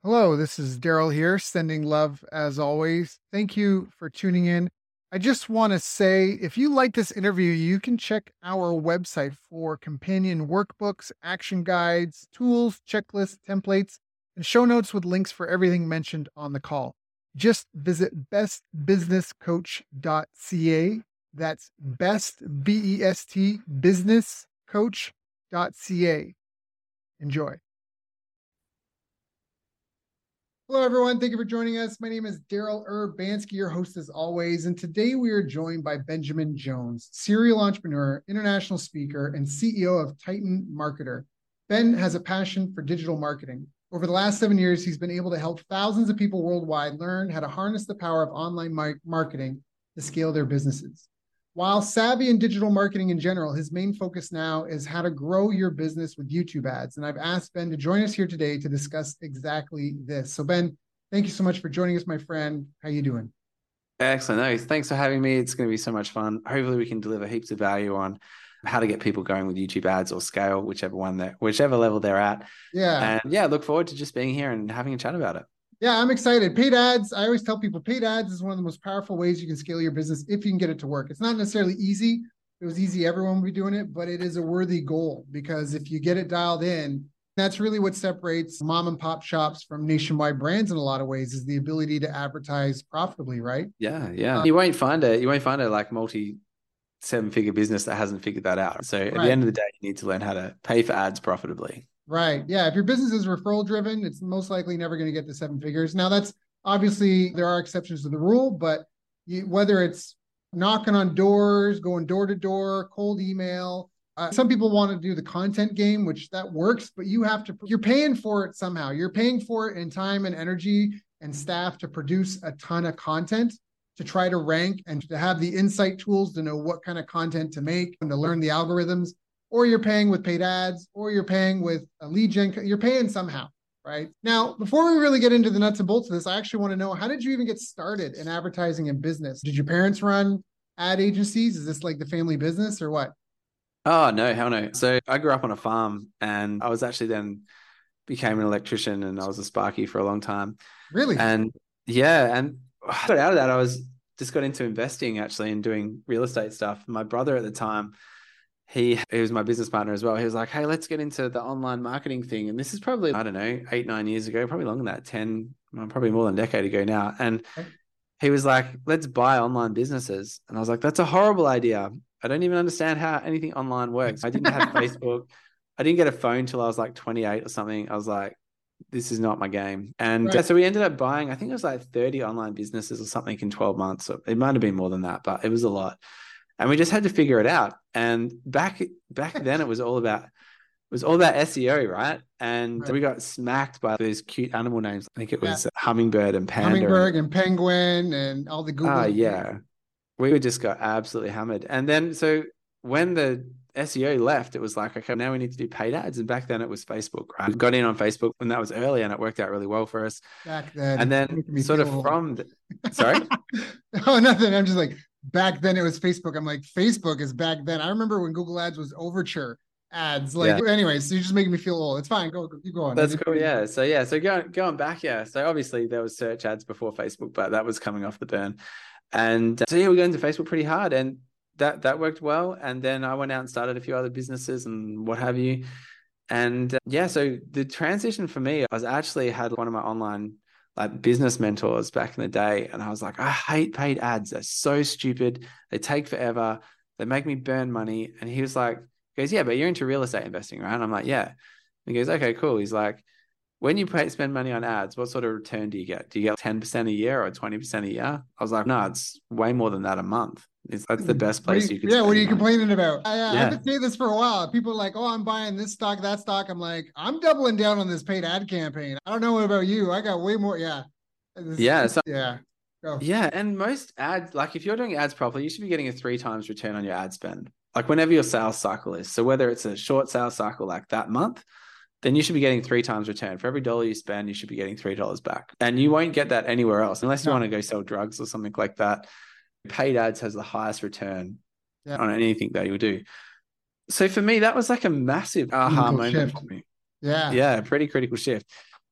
Hello, this is Daryl here, sending love as always. Thank you for tuning in. I just want to say if you like this interview, you can check our website for companion workbooks, action guides, tools, checklists, templates, and show notes with links for everything mentioned on the call. Just visit bestbusinesscoach.ca. That's best, B-E-S-T, businesscoach.ca. Enjoy. Hello, everyone. Thank you for joining us. My name is Daryl Urbanski, your host as always. And today we are joined by Benjamin Jones, serial entrepreneur, international speaker, and CEO of Titan Marketer. Ben has a passion for digital marketing. Over the last 7 years, he's been able to help thousands of people worldwide learn how to harness the power of online marketing to scale their businesses. While savvy in digital marketing in general, his main focus now is how to grow your business with YouTube ads. And I've asked Ben to join us here today to discuss exactly this. So Ben, thank you so much for joining us, my friend. How you doing? Excellent. No, thanks for having me. It's going to be so much fun. Hopefully we can deliver heaps of value on how to get people going with YouTube ads or scale, whichever level they're at. Yeah. And yeah, look forward to just being here and having a chat about it. Yeah, I'm excited. Paid ads. I always tell people paid ads is one of the most powerful ways you can scale your business if you can get it to work. It's not necessarily easy. If it was easy, everyone would be doing it, but it is a worthy goal because if you get it dialed in, that's really what separates mom and pop shops from nationwide brands in a lot of ways is the ability to advertise profitably, right? Yeah. You won't find a like multi seven-figure business that hasn't figured that out. So at the Right. end of the day, you need to learn how to pay for ads profitably. Right. Yeah. If your business is referral driven, it's most likely never going to get to seven figures. Now, that's obviously there are exceptions to the rule, but whether it's knocking on doors, going door to door, cold email, some people want to do the content game, which that works, but you're paying for it somehow. You're paying for it in time and energy and staff to produce a ton of content to try to rank and to have the insight tools to know what kind of content to make and to learn the algorithms, or you're paying with paid ads, or you're paying with a lead gen. You're paying somehow, right? Now, before we really get into the nuts and bolts of this, I actually want to know, how did you even get started in advertising and business? Did your parents run ad agencies? Is this like the family business or what? Oh, no, hell no. So I grew up on a farm and I was actually then became an electrician and I was a sparky for a long time. Really? And yeah, and I got out of that. I was just got into investing actually and doing real estate stuff. My brother at the time, he was my business partner as well. He was like, "Hey, let's get into the online marketing thing." And this is probably, I don't know, 8, 9 years ago, probably longer than that, 10, well, probably more than a decade ago now. And he was like, "Let's buy online businesses." And I was like, "That's a horrible idea. I don't even understand how anything online works." I didn't have Facebook. I didn't get a phone till I was like 28 or something. I was like, this is not my game. And Right. so we ended up buying, I think it was like 30 online businesses or something in 12 months. So it might have been more than that, but it was a lot. And we just had to figure it out. And back then it was all about SEO, right? And Right. we got smacked by these cute animal names. I think it Yeah. was hummingbird and panda and Hummingbird and penguin and all the Google. yeah. We just got absolutely hammered. And then so when the SEO left, it was like, okay, now we need to do paid ads. And back then it was Facebook, right? We got in on Facebook when that was early and it worked out really well for us. Back And then, then making me sort feel of old. from sorry? Oh, nothing. I'm just like, back then it was Facebook. I'm like, Facebook is back then. I remember when Google Ads was Overture ads. Like, Yeah. anyways, so you're just making me feel old. It's fine. Go, keep going. I That's didn't cool. mean to. So going back, yeah. So obviously there was search ads before Facebook, but that was coming off the burn. And so yeah, we got into Facebook pretty hard and that worked well. And then I went out and started a few other businesses and what have you. And yeah, so the transition for me, I was actually had one of my online like business mentors back in the day, and I was like, I hate paid ads. They're so stupid. They take forever. They make me burn money. And he was like, he goes, yeah, but you're into real estate investing, right? And I'm like, yeah. And he goes, okay, cool. He's like, when you spend money on ads, what sort of return do you get? Do you get 10% a year or 20% a year? I was like, no, it's way more than that a month. That's the best place you could Yeah, what spend are your you money. complaining about? I've Yeah. been saying this for a while. People are like, oh, I'm buying this stock, that stock. I'm like, I'm doubling down on this paid ad campaign. I don't know about you. I got way more. Yeah. Yeah. So Yeah. Go. yeah, and most ads, like if you're doing ads properly, you should be getting a three times return on your ad spend. Like whenever your sales cycle is. So whether it's a short sales cycle like that month, then you should be getting three times return. For every dollar you spend, you should be getting $3 back. And you won't get that anywhere else unless you want No. to go sell drugs or something like that. Paid ads has the highest return Yeah. on anything that you'll do. So for me, that was like a massive aha Critical moment shift. for me. Yeah. Yeah, pretty critical shift.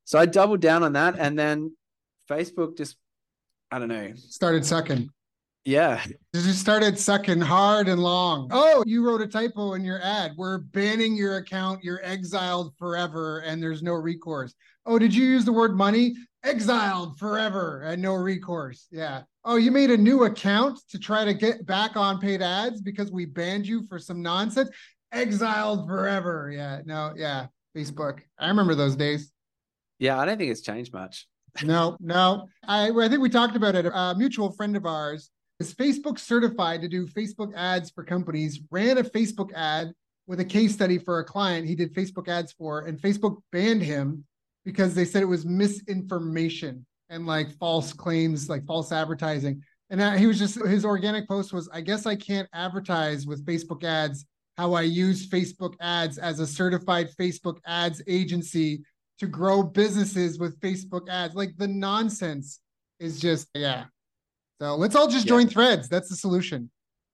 So I doubled down on that, and then Facebook just, I don't know. Started sucking. Yeah. It just started sucking hard and long. Oh, you wrote a typo in your ad. We're banning your account. You're exiled forever and there's no recourse. Oh, did you use the word money? Exiled forever and no recourse. Yeah. Oh, you made a new account to try to get back on paid ads because we banned you for some nonsense? Exiled forever. Yeah. No, yeah. Facebook. I remember those days. Yeah, I don't think it's changed much. No, no. I think we talked about it. A mutual friend of ours is Facebook certified to do Facebook ads for companies, ran a Facebook ad with a case study for a client he did Facebook ads for, and Facebook banned him because they said it was misinformation and like false claims, like false advertising. And he was just, his organic post was, I guess I can't advertise with Facebook ads how I use Facebook ads as a certified Facebook ads agency to grow businesses with Facebook ads. Like the nonsense is just, yeah. So let's all just join Threads. That's the solution.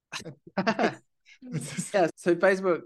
Yeah, so Facebook,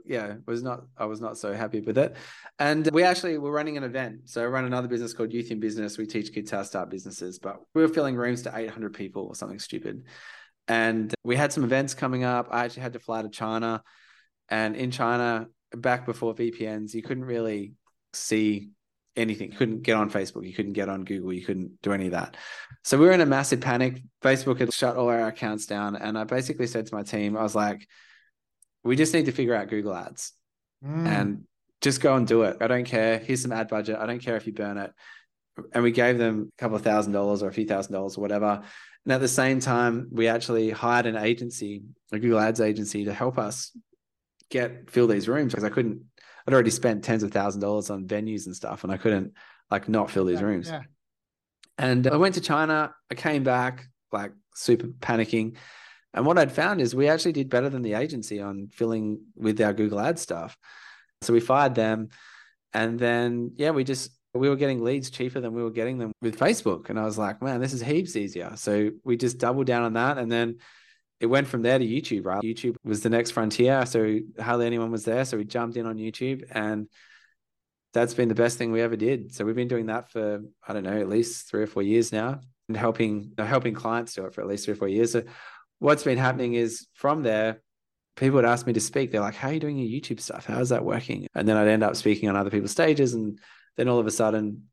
I was not so happy with it. And we actually were running an event. So I run another business called Youth in Business. We teach kids how to start businesses, but we were filling rooms to 800 people or something stupid. And we had some events coming up. I actually had to fly to China. And in China, back before VPNs, you couldn't really see anything. You couldn't get on Facebook. You couldn't get on Google. You couldn't do any of that. So we were in a massive panic. Facebook had shut all our accounts down. And I basically said to my team, I was like, we just need to figure out Google ads and just go and do it. I don't care. Here's some ad budget. I don't care if you burn it. And we gave them a couple of $1,000s or a few $1,000s or whatever. And at the same time, we actually hired an agency, a Google ads agency, to help us fill these rooms because I'd already spent tens of $1,000s on venues and stuff, and I couldn't not fill these rooms. Yeah. And I went to China. I came back like super panicking. And what I'd found is we actually did better than the agency on filling with our Google Ads stuff. So we fired them. And then, we were getting leads cheaper than we were getting them with Facebook. And I was like, man, this is heaps easier. So we just doubled down on that. And then it went from there to YouTube, right? YouTube was the next frontier. So hardly anyone was there. So we jumped in on YouTube, and that's been the best thing we ever did. So we've been doing that for, I don't know, at least 3 or 4 years now, and helping clients do it for at least 3 or 4 years. So what's been happening is from there, people would ask me to speak. They're like, how are you doing your YouTube stuff? How is that working? And then I'd end up speaking on other people's stages. And then all of a sudden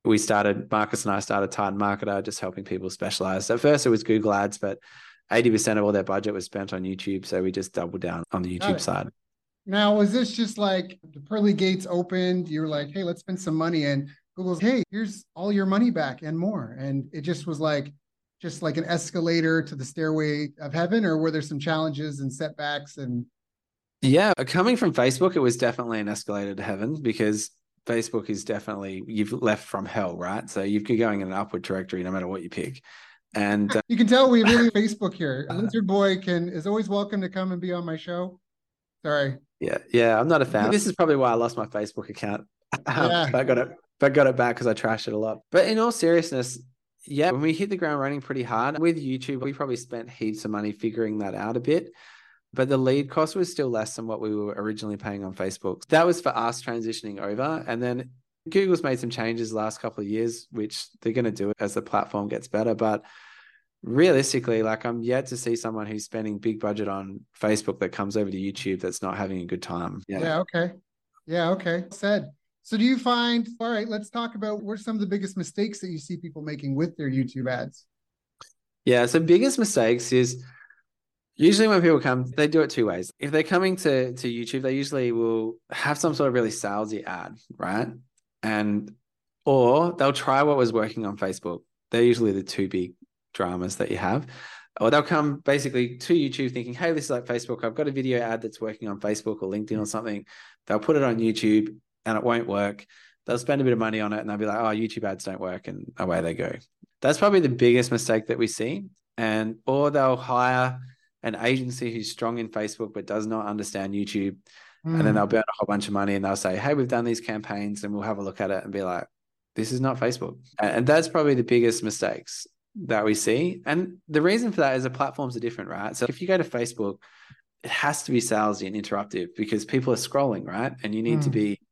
Marcus and I started Titan Marketer, just helping people specialize. So at first it was Google ads, but 80% of all their budget was spent on YouTube. So we just doubled down on the YouTube side. Now, was this just like the pearly gates opened? You were like, hey, let's spend some money. And Google's, hey, here's all your money back and more. And it just was like an escalator to the stairway of heaven, or were there some challenges and setbacks? And yeah, coming from Facebook, it was definitely an escalator to heaven, because Facebook is definitely, you've left from hell, right? So you're going in an upward trajectory no matter what you pick. And you can tell we really Facebook here. Lizard Boy is always welcome to come and be on my show. Sorry. Yeah, I'm not a fan. This is probably why I lost my Facebook account. I got it back because I trashed it a lot. But in all seriousness, when we hit the ground running pretty hard with YouTube, we probably spent heaps of money figuring that out a bit. But the lead cost was still less than what we were originally paying on Facebook. That was for us transitioning over. And then Google's made some changes the last couple of years, which they're going to do as the platform gets better. But realistically, like, I'm yet to see someone who's spending big budget on Facebook that comes over to YouTube that's not having a good time. Yeah. Okay. Said. So do you find, all right, let's talk about what are some of the biggest mistakes that you see people making with their YouTube ads? Yeah. So biggest mistakes is usually when people come, they do it two ways. If they're coming to YouTube, they usually will have some sort of really salesy ad, right? Or they'll try what was working on Facebook. They're usually the two big dramas that you have. Or they'll come basically to YouTube thinking, hey, this is like Facebook. I've got a video ad that's working on Facebook or LinkedIn or something. They'll put it on YouTube and it won't work. They'll spend a bit of money on it and they'll be like, oh, YouTube ads don't work, and away they go. That's probably the biggest mistake that we see. Or they'll hire an agency who's strong in Facebook but does not understand YouTube. And then they'll burn a whole bunch of money and they'll say, hey, we've done these campaigns, and we'll have a look at it and be like, this is not Facebook. And that's probably the biggest mistakes that we see. And the reason for that is the platforms are different, right? So if you go to Facebook, it has to be salesy and interruptive because people are scrolling, right? And you need to be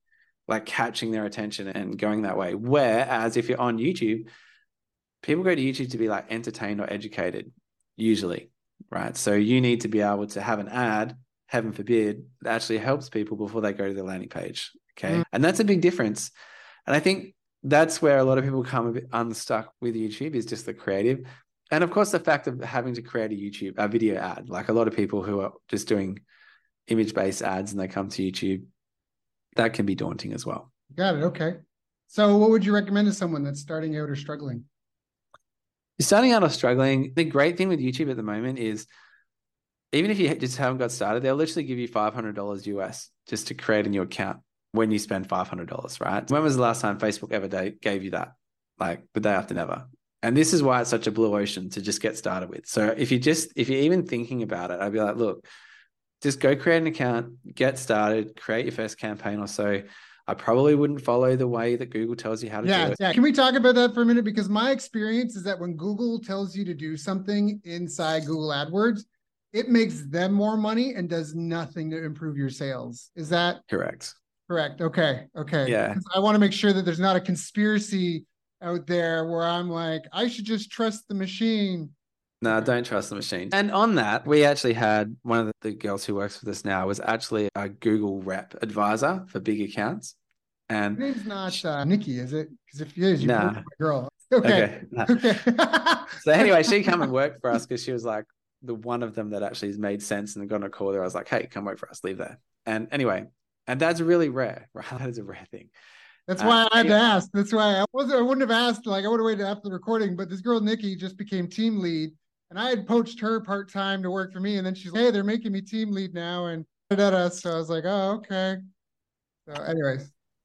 like catching their attention and going that way. Whereas if you're on YouTube, people go to YouTube to be like entertained or educated, usually, right? So you need to be able to have an ad, heaven forbid, that actually helps people before they go to the landing page. Okay. And that's a big difference. And I think that's where a lot of people come a bit unstuck with YouTube, is just the creative. And of course, the fact of having to create a video ad. Like a lot of people who are just doing image-based ads and they come to YouTube, that can be daunting as well. Got it. Okay. So what would you recommend to someone that's starting out or struggling? You're starting out or struggling. The great thing with YouTube at the moment is, even if you just haven't got started, they'll literally give you $500 US just to create a new account when you spend $500, right? When was the last time Facebook ever gave you that? Like the day after never. And this is why it's such a blue ocean to just get started with. So if you're even thinking about it, I'd be like, look, just go create an account, get started, create your first campaign or so. I probably wouldn't follow the way that Google tells you how to do it. Yeah. Can we talk about that for a minute? Because my experience is that when Google tells you to do something inside Google AdWords, it makes them more money and does nothing to improve your sales. Is that correct? Correct. Okay. Yeah. I want to make sure that there's not a conspiracy out there where I'm like, I should just trust the machine. No, don't trust the machine. And on that, we actually had one of the girls who works with us now was actually a Google rep advisor for big accounts. And her name's not Nikki, is it? Because if it is, you nah. my girl. Okay. Okay. So anyway, she come and work for us because she was like the one of them that actually made sense, and got on a call there. I was like, hey, come work for us, leave there. And anyway, and that's really rare, right? That is a rare thing. That's why I had to ask. That's why I wouldn't have asked. Like I would have waited after the recording. But this girl Nikki just became team lead, and I had poached her part time to work for me. And then she's like, "Hey, they're making me team lead now," and so I was like, "Oh, okay." So, anyways,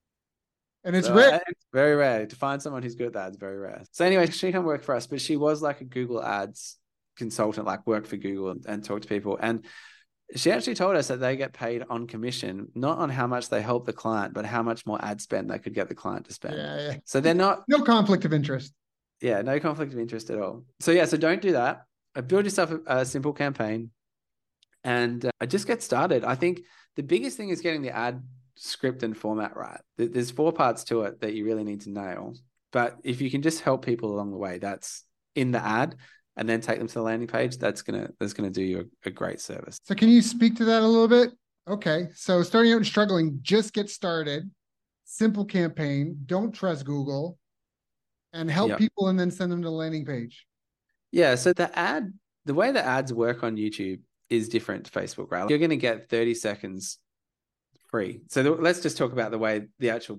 and it's rare. It's very rare to find someone who's good at that. It's very rare. So anyway, she can work for us, but she was like a Google Ads consultant, like work for Google and talk to people. And she actually told us that they get paid on commission, not on how much they help the client, but how much more ad spend they could get the client to spend. Yeah. So they're not... No conflict of interest. Yeah, no conflict of interest at all. So yeah, so don't do that. Build yourself a simple campaign and just get started. I think the biggest thing is getting the ad script and format right. There's 4 parts to it that you really need to nail. But if you can just help people along the way, that's in the ad, and then take them to the landing page, that's gonna do you a great service. So can you speak to that a little bit? Okay. So starting out and struggling, just get started. Simple campaign. Don't trust Google, and help people and then send them to the landing page. Yeah. So the way the ads work on YouTube is different to Facebook, right? You're going to get 30 seconds free. So let's just talk about the way the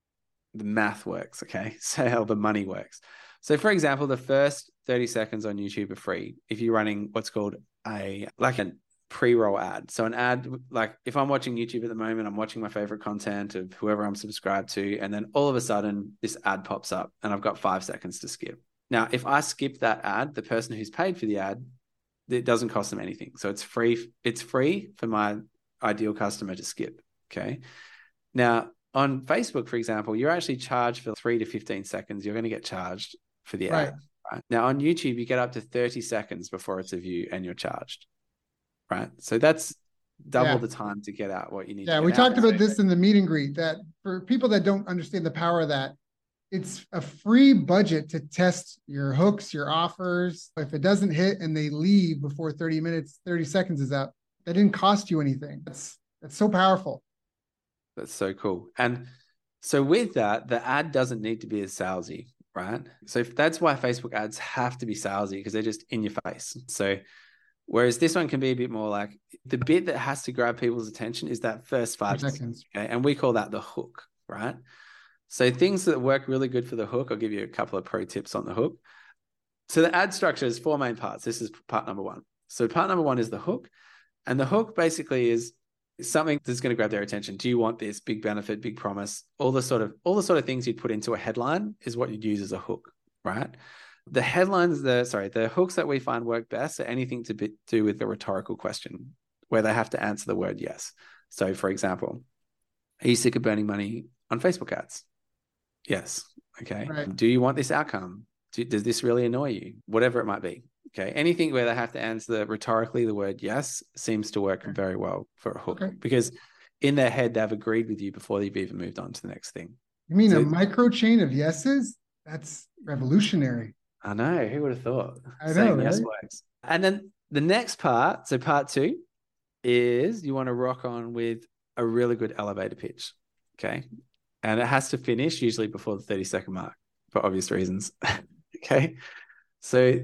math works. Okay. So how the money works. So for example, the first 30 seconds on YouTube are free if you're running what's called a pre-roll ad. So an ad, like if I'm watching YouTube at the moment, I'm watching my favorite content of whoever I'm subscribed to, and then all of a sudden this ad pops up and I've got 5 seconds to skip. Now, if I skip that ad, the person who's paid for the ad, it doesn't cost them anything. So it's free. It's free for my ideal customer to skip. Okay. Now on Facebook, for example, you're actually charged for 3 to 15 seconds. You're going to get charged for the ad. Right? Now on YouTube, you get up to 30 seconds before it's a view and you're charged. Right. So that's double the time to get out what you need. Yeah. We talked about this in the meet and greet, that for people that don't understand the power of that, it's a free budget to test your hooks, your offers. If it doesn't hit and they leave before 30 seconds is up, that didn't cost you anything. That's so powerful. That's so cool. And so with that, the ad doesn't need to be as salesy, right? So that's why Facebook ads have to be salesy, because they're just in your face. So whereas this one can be a bit more like, the bit that has to grab people's attention is that first 5 seconds. Okay. And we call that the hook, right? So things that work really good for the hook, I'll give you a couple of pro tips on the hook. So the ad structure is 4 main parts. This is part number 1. So part number 1 is the hook. And the hook basically is something that's going to grab their attention. Do you want this? Big benefit, big promise, all the sort of things you'd put into a headline is what you'd use as a hook, right? The headlines, the hooks that we find work best are anything to do with the rhetorical question where they have to answer the word yes. So for example, are you sick of burning money on Facebook ads? Yes. Okay. Right. Do you want this outcome? Does this really annoy you? Whatever it might be. Okay. Anything where they have to answer rhetorically the word yes seems to work very well for a hook, because in their head, they've agreed with you before they've even moved on to the next thing. You mean So, a micro chain of yeses? That's revolutionary. I know, who would have thought I know, saying yes right? works. And then the next part, so part 2 is you want to rock on with a really good elevator pitch. Okay. And it has to finish usually before the 30-second mark for obvious reasons. Okay. So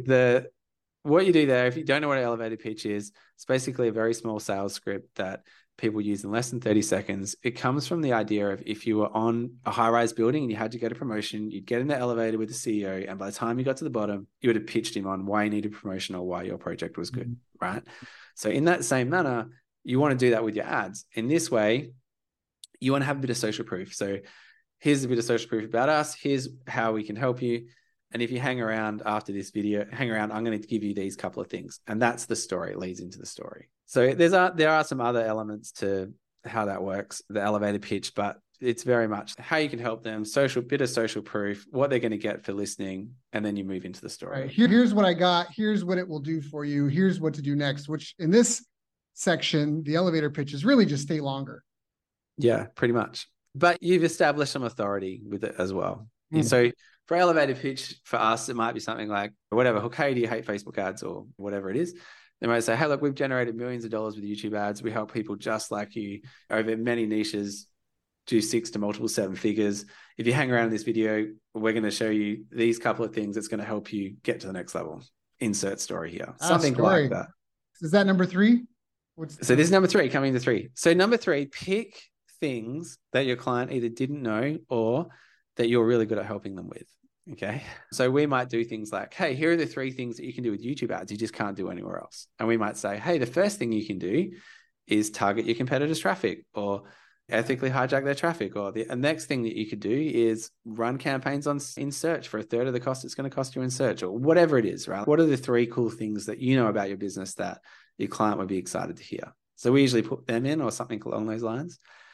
what you do there, if you don't know what an elevator pitch is, it's basically a very small sales script that people use in less than 30 seconds. It comes from the idea of if you were on a high-rise building and you had to get a promotion, you'd get in the elevator with the CEO, and by the time you got to the bottom, you would have pitched him on why you needed promotion or why your project was good, right? So in that same manner, you want to do that with your ads. In this way, you want to have a bit of social proof. So here's a bit of social proof about us. Here's how we can help you. And if you hang around after this video, I'm going to give you these couple of things. And that's the story. It leads into the story. So there are some other elements to how that works, the elevator pitch, but it's very much how you can help them, bit of social proof, what they're going to get for listening, and then you move into the story. Right. Here's what I got. Here's what it will do for you. Here's what to do next, which in this section, the elevator pitch is really just stay longer. Yeah, pretty much. But you've established some authority with it as well. And so for elevator pitch, for us, it might be something like, whatever, okay, do you hate Facebook ads or whatever it is? They might say, hey, look, we've generated millions of dollars with YouTube ads. We help people just like you over many niches do 6 to multiple 7 figures. If you hang around in this video, we're going to show you these couple of things that's going to help you get to the next level. Insert story here. Something story. like that. Is that number 3? So this is number 3, coming to 3. So number 3, pick things that your client either didn't know or that you're really good at helping them with. Okay. So we might do things like, hey, here are the 3 things that you can do with YouTube ads. You just can't do anywhere else. And we might say, hey, the first thing you can do is target your competitors' traffic or ethically hijack their traffic. Or the next thing that you could do is run campaigns in search for a third of the cost it's going to cost you in search, or whatever it is, right? What are the 3 cool things that you know about your business that your client would be excited to hear? So we usually put them in or something along those lines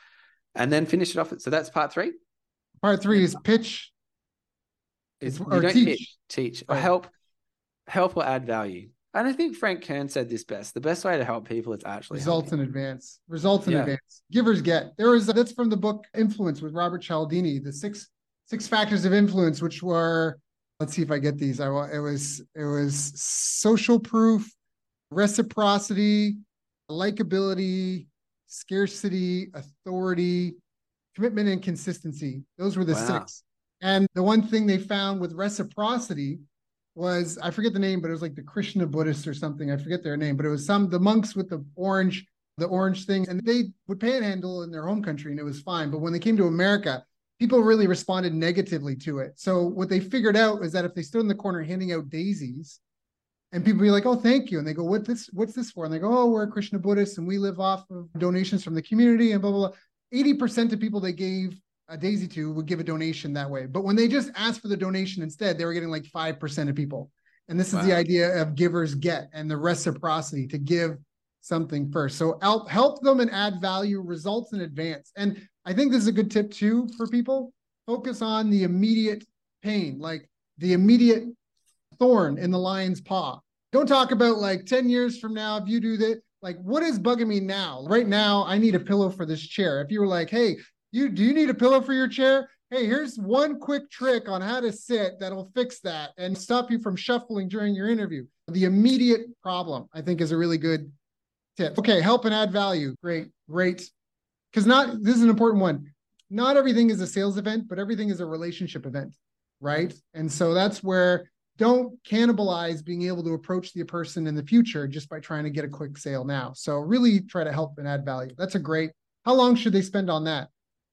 and then finish it off. So that's part 3. Part 3 is pitch. Or teach or help or add value. And I think Frank Kern said this best. The best way to help people is actually results in advance. Results in advance. Givers get. That's from the book Influence with Robert Cialdini, the six factors of influence, which were, let's see if I get these. It was social proof, reciprocity, likability, scarcity, authority, commitment, and consistency. Those were the 6. And the one thing they found with reciprocity was, I forget the name, but it was like the Krishna Buddhists or something. I forget their name, but it was the monks with the orange thing, and they would panhandle in their home country and it was fine. But when they came to America, people really responded negatively to it. So what they figured out is that if they stood in the corner handing out daisies and people be like, oh, thank you. And they go, what's this for? And they go, oh, we're Krishna Buddhists and we live off of donations from the community and blah, blah, blah. 80% of people they gave a daisy to would give a donation that way. But when they just asked for the donation instead, they were getting like 5% of people. And this is the idea of givers get and the reciprocity to give something first. So help them and add value, results in advance. And I think this is a good tip too for people. Focus on the immediate pain, like the immediate thorn in the lion's paw. Don't talk about like 10 years from now, if you do that, like what is bugging me now? Right now, I need a pillow for this chair. If you were like, hey, do you need a pillow for your chair? Hey, here's one quick trick on how to sit that'll fix that and stop you from shuffling during your interview. The immediate problem, I think, is a really good tip. Okay, help and add value. Great. Because this is an important one. Not everything is a sales event, but everything is a relationship event, right? And so that's where don't cannibalize being able to approach the person in the future just by trying to get a quick sale now. So really try to help and add value. How long should they spend on that?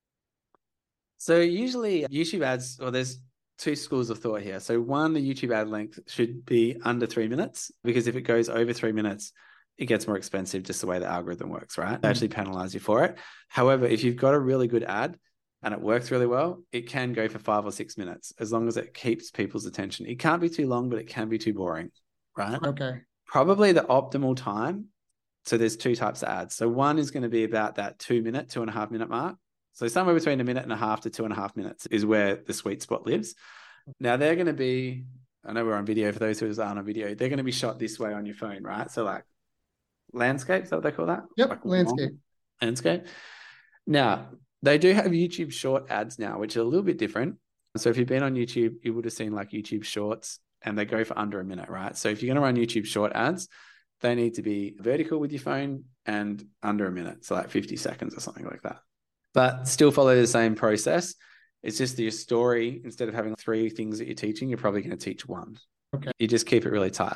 So usually YouTube ads, there's 2 schools of thought here. So one, the YouTube ad length should be under 3 minutes, because if it goes over 3 minutes, it gets more expensive, just the way the algorithm works, right? They actually penalize you for it. However, if you've got a really good ad and it works really well, it can go for 5 or 6 minutes, as long as it keeps people's attention. It can't be too long, but it can be too boring, right? Okay. Probably the optimal time. So there's 2 types of ads. So one is going to be about that 2.5 minute mark. So somewhere between 1.5 to 2.5 minutes is where the sweet spot lives. Now they're going to be, I know we're on video, for those who aren't on video, they're going to be shot this way on your phone, right? So like landscape, is that what they call that? Yep, like landscape. Landscape. Now, they do have YouTube short ads now, which are a little bit different. So if you've been on YouTube, you would have seen like YouTube shorts and they go for under a minute, right? So if you're going to run YouTube short ads, they need to be vertical with your phone and under a minute. So like 50 seconds or something like that. But still follow the same process. It's just that your story, instead of having 3 things that you're teaching, you're probably going to teach 1. Okay. You just keep it really tight.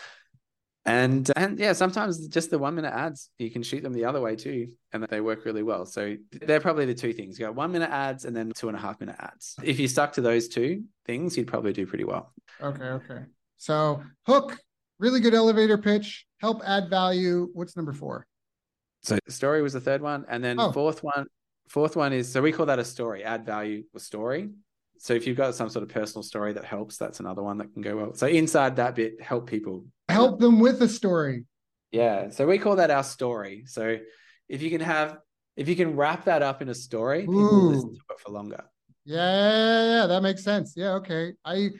And yeah, sometimes just the 1 minute ads, you can shoot them the other way too, and they work really well. So they're probably the 2 things. You got 1 minute ads and then 2.5 minute ads. If you stuck to those 2 things, you'd probably do pretty well. Okay. So hook, really good elevator pitch, help add value. What's number 4? So story was the 3rd one. And then fourth one is, so we call that a story, add value or story. So if you've got some sort of personal story that helps, that's another one that can go well. So inside that bit, help people. Help them with a story. Yeah. So we call that our story. So if you can wrap that up in a story, people will listen to it for longer. Yeah, that makes sense. Yeah, okay.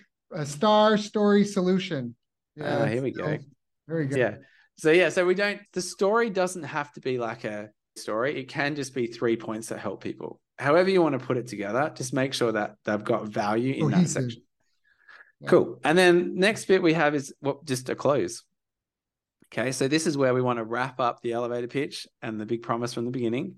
A star story solution. Yeah. Here we go. Very good. Yeah. So the story doesn't have to be like a story. It can just be 3 points that help people. However you want to put it together, just make sure that they've got value in that section. Yeah. Cool. And then next bit we have is just a close. Okay. So this is where we want to wrap up the elevator pitch and the big promise from the beginning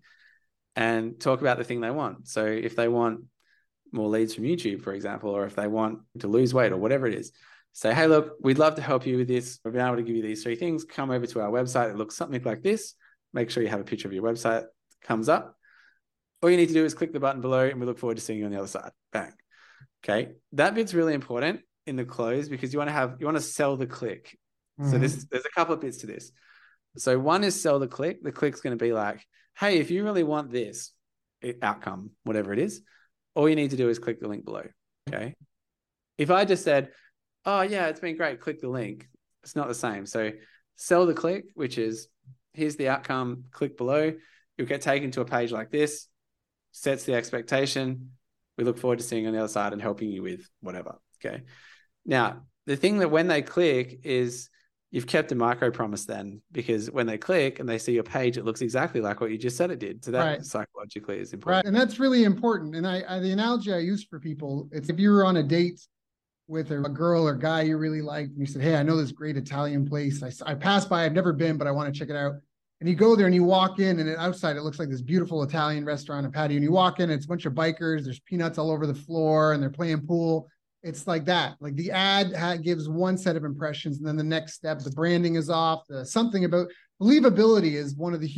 and talk about the thing they want. So if they want more leads from YouTube, for example, or if they want to lose weight or whatever it is, say, hey, look, we'd love to help you with this. We've been able to give you these 3 things. Come over to our website. It looks something like this. Make sure you have a picture of your website that comes up. All you need to do is click the button below and we look forward to seeing you on the other side. Bang. Okay. That bit's really important in the close because you want to sell the click. Mm-hmm. So there's a couple of bits to this. So one is sell the click. The click's going to be like, hey, if you really want this outcome, whatever it is, all you need to do is click the link below. Okay. If I just said, oh yeah, it's been great, click the link, it's not the same. So sell the click, which is here's the outcome, click below. You'll get taken to a page like this, sets the expectation. We look forward to seeing you on the other side and helping you with whatever. Okay. Now, the thing that when they click is you've kept a micro promise then, because when they click and they see your page, it looks exactly like what you just said it did. So that psychologically is important. Right. And that's really important. And the analogy I use for people, it's if you were on a date with a girl or guy you really liked, and you said, hey, I know this great Italian place. I passed by, I've never been, but I want to check it out. And you go there and you walk in and outside, it looks like this beautiful Italian restaurant and patio. And you walk in, it's a bunch of bikers, there's peanuts all over the floor and they're playing pool. It's like that. Like the ad gives one set of impressions, and then the next step, the branding is off. Something about believability is one of the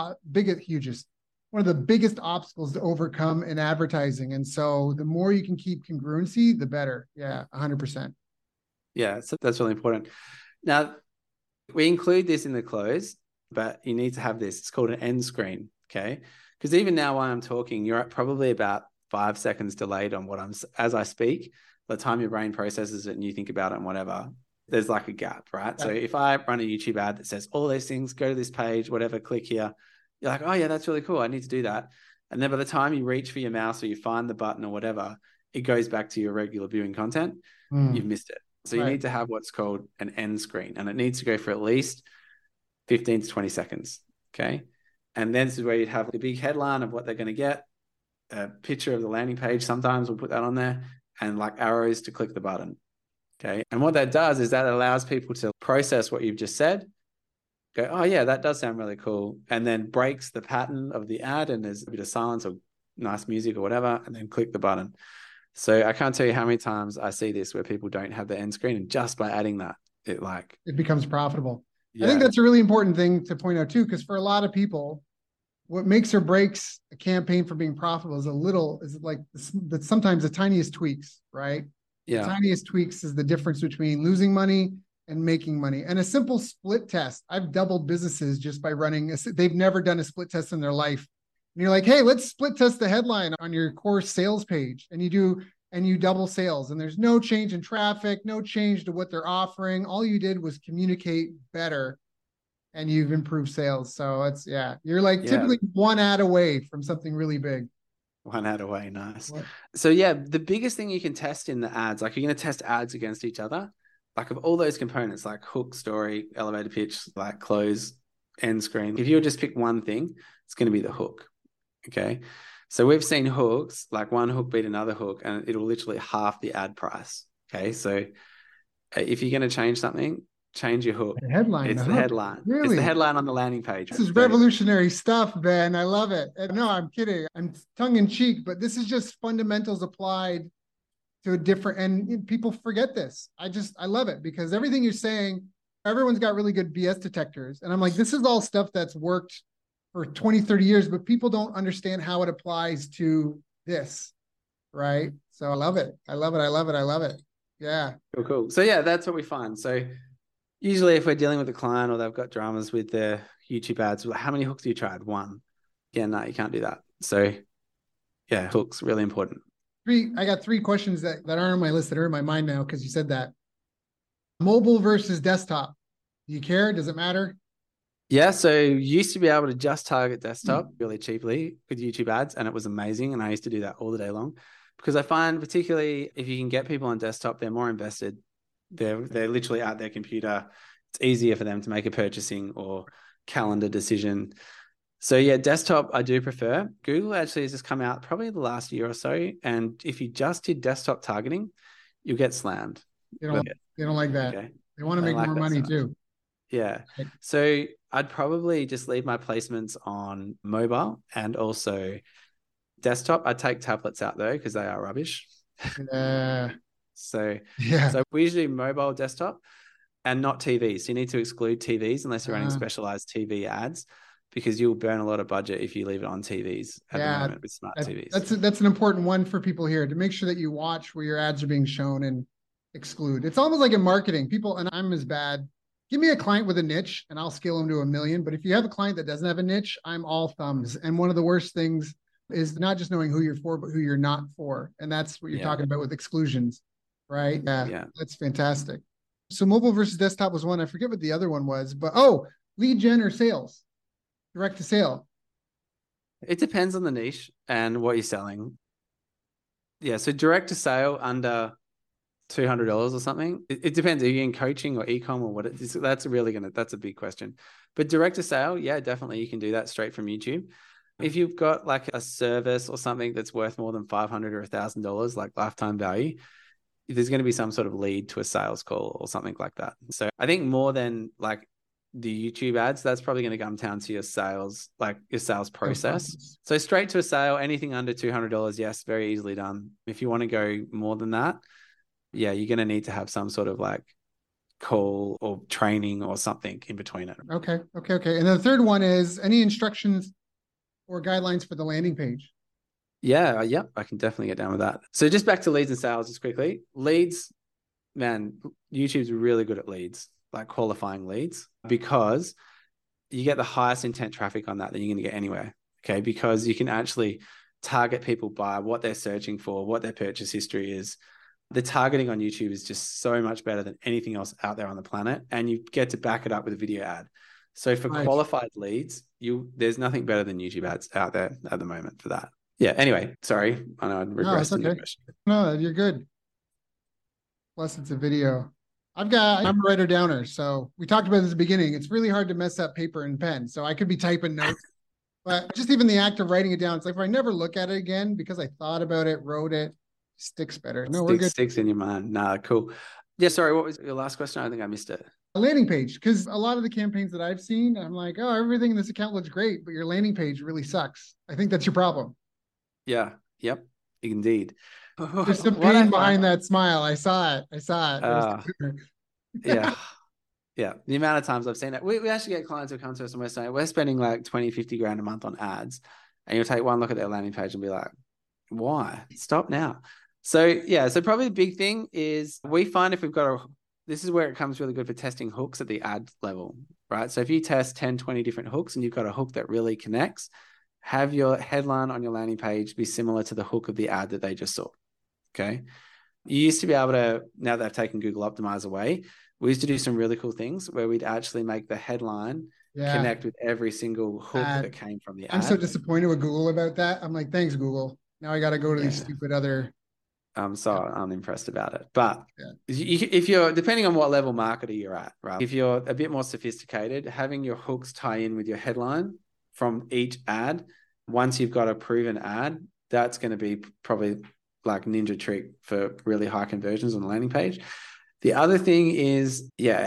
one of the biggest obstacles to overcome in advertising. And so the more you can keep congruency, the better. Yeah, 100%. Yeah, so that's really important. Now, we include this in the close, but you need to have this. It's called an end screen, okay? Because even now while I'm talking, you're at probably about 5 seconds delayed on as I speak. By the time your brain processes it and you think about it and whatever, there's like a gap, right? Yeah. So if I run a YouTube ad that says all these things, go to this page, whatever, click here, you're like, oh yeah, that's really cool. I need to do that. And then by the time you reach for your mouse or you find the button or whatever, it goes back to your regular viewing content. You've missed it. So you need to have what's called an end screen, and it needs to go for at least 15 to 20 seconds. Okay. And then this is where you'd have the big headline of what they're going to get, a picture of the landing page. Sometimes we'll put that on there, and like arrows to click the button. Okay. And what that does is that allows people to process what you've just said, go, oh yeah, that does sound really cool. And then breaks the pattern of the ad and there's a bit of silence or nice music or whatever, and then click the button. So I can't tell you how many times I see this where people don't have the end screen, and just by adding that, it becomes profitable. Yeah. I think that's a really important thing to point out too, because for a lot of people, what makes or breaks a campaign from being profitable that's sometimes the tiniest tweaks, right? Yeah. The tiniest tweaks is the difference between losing money and making money. And a simple split test. I've doubled businesses just by running. They've never done a split test in their life. And you're like, hey, let's split test the headline on your core sales page. And you double sales. And there's no change in traffic, no change to what they're offering. All you did was communicate better, and you've improved sales. So you're typically one ad away from something really big. One ad away. Nice. What? So yeah, the biggest thing you can test in the ads, like you're going to test ads against each other, like of all those components, like hook, story, elevator pitch, like close, end screen. If you just pick one thing, it's going to be the hook. Okay. So we've seen hooks, like one hook beat another hook, and it'll literally half the ad price. Okay. So if you're going to change something, change your hook. The headline, It's the the hook. headline. It's the Really? headline on the landing page. This is So revolutionary stuff, Ben. I love it. And no, I'm kidding. I'm tongue in cheek, but this is just fundamentals applied to a different, and people forget this. I love it because everything you're saying, everyone's got really good BS detectors. And I'm like, this is all stuff that's worked for 20, 30 years, but people don't understand how it applies to this. Right. So I love it. I love it. I love it. I love it. Yeah. cool, cool. So yeah, that's what we find. So usually if we're dealing with a client or they've got dramas with their YouTube ads, how many hooks have you tried? One. Yeah, no, you can't do that. So yeah, hooks really important. I got three questions that aren't on my list that are in my mind now because you said that. Mobile versus desktop. Do you care? Does it matter? Yeah, so you used to be able to just target desktop really cheaply with YouTube ads, and it was amazing. And I used to do that all the day long because I find, particularly if you can get people on desktop, they're more invested. They're literally at their computer. It's easier for them to make a purchasing or calendar decision. So yeah, desktop I do prefer. Google actually has just come out probably the last year or so, and if you just did desktop targeting, you'll get slammed. They don't, they don't like that. Okay, They want to they make like more that so money much. too. Yeah. So I'd probably just leave my placements on mobile and also desktop. I take tablets out though because they are rubbish. Yeah. So Yeah. so we usually mobile, desktop, and not TVs. So you need to exclude TVs unless you're running specialized TV ads because you'll burn a lot of budget if you leave it on TVs at the moment with smart TVs. That's an important one for people here to make sure that you watch where your ads are being shown and exclude. It's almost like in marketing. People, and I'm as bad. Give me a client with a niche and I'll scale them to 1 million. But if you have a client that doesn't have a niche, I'm all thumbs. And one of the worst things is not just knowing who you're for, but who you're not for. And that's what you're talking about with exclusions, right? Yeah. That's fantastic. So mobile versus desktop was one. I forget what the other one was, but lead gen or sales, direct to sale. It depends on the niche and what you're selling. Yeah. So direct to sale under $200 or something. It depends. Are you in coaching or ecom or what? That's a big question. But direct to sale, yeah, definitely you can do that straight from YouTube. If you've got like a service or something that's worth more than $500 or $1,000, like lifetime value, there's going to be some sort of lead to a sales call or something like that. So I think more than like the YouTube ads, that's probably going to come down to your sales, like your sales process. So straight to a sale, anything under $200, yes, very easily done. If you want to go more than that, yeah, you're going to need to have some sort of like call or training or something in between it. Okay. And the third one is any instructions or guidelines for the landing page? Yeah, I can definitely get down with that. So just back to leads and sales just quickly. Leads, man, YouTube's really good at leads, like qualifying leads, because you get the highest intent traffic on that than you're going to get anywhere. Okay, because you can actually target people by what they're searching for, what their purchase history is. The targeting on YouTube is just so much better than anything else out there on the planet. And you get to back it up with a video ad. So for qualified leads, there's nothing better than YouTube ads out there at the moment for that. Yeah. Anyway, sorry. I know I'd regressed in your question. No, you're good. Plus it's a video. I'm a writer downer. So we talked about this at the beginning. It's really hard to mess up paper and pen. So I could be typing notes, but just even the act of writing it down, it's like if I never look at it again because I thought about it, wrote it, sticks better. No, we're good. Sticks in your mind. Nah, cool. Yeah, sorry. What was your last question? I think I missed it. A landing page, because a lot of the campaigns that I've seen, I'm like, oh, everything in this account looks great, but your landing page really sucks. I think that's your problem. Yeah. Yep. Indeed. There's some pain behind that smile. I saw it. Yeah. Yeah. The amount of times I've seen it. We actually get clients who come to us and we're saying, we're spending like 20, 50 grand a month on ads. And you'll take one look at their landing page and be like, why? Stop now. So yeah, so probably the big thing is we find if we've got this is where it comes really good for testing hooks at the ad level, right? So if you test 10, 20 different hooks and you've got a hook that really connects, have your headline on your landing page be similar to the hook of the ad that they just saw, okay? You used to be able to, now that I've taken Google Optimize away, we used to do some really cool things where we'd actually make the headline connect with every single hook that came from the ad. I'm so disappointed with Google about that. I'm like, thanks, Google. Now I got to go to these stupid other. I'm so unimpressed about it. But if you're, depending on what level marketer you're at, right? If you're a bit more sophisticated, having your hooks tie in with your headline from each ad once you've got a proven ad, that's going to be probably like ninja trick for really high conversions on the landing page. The other thing is,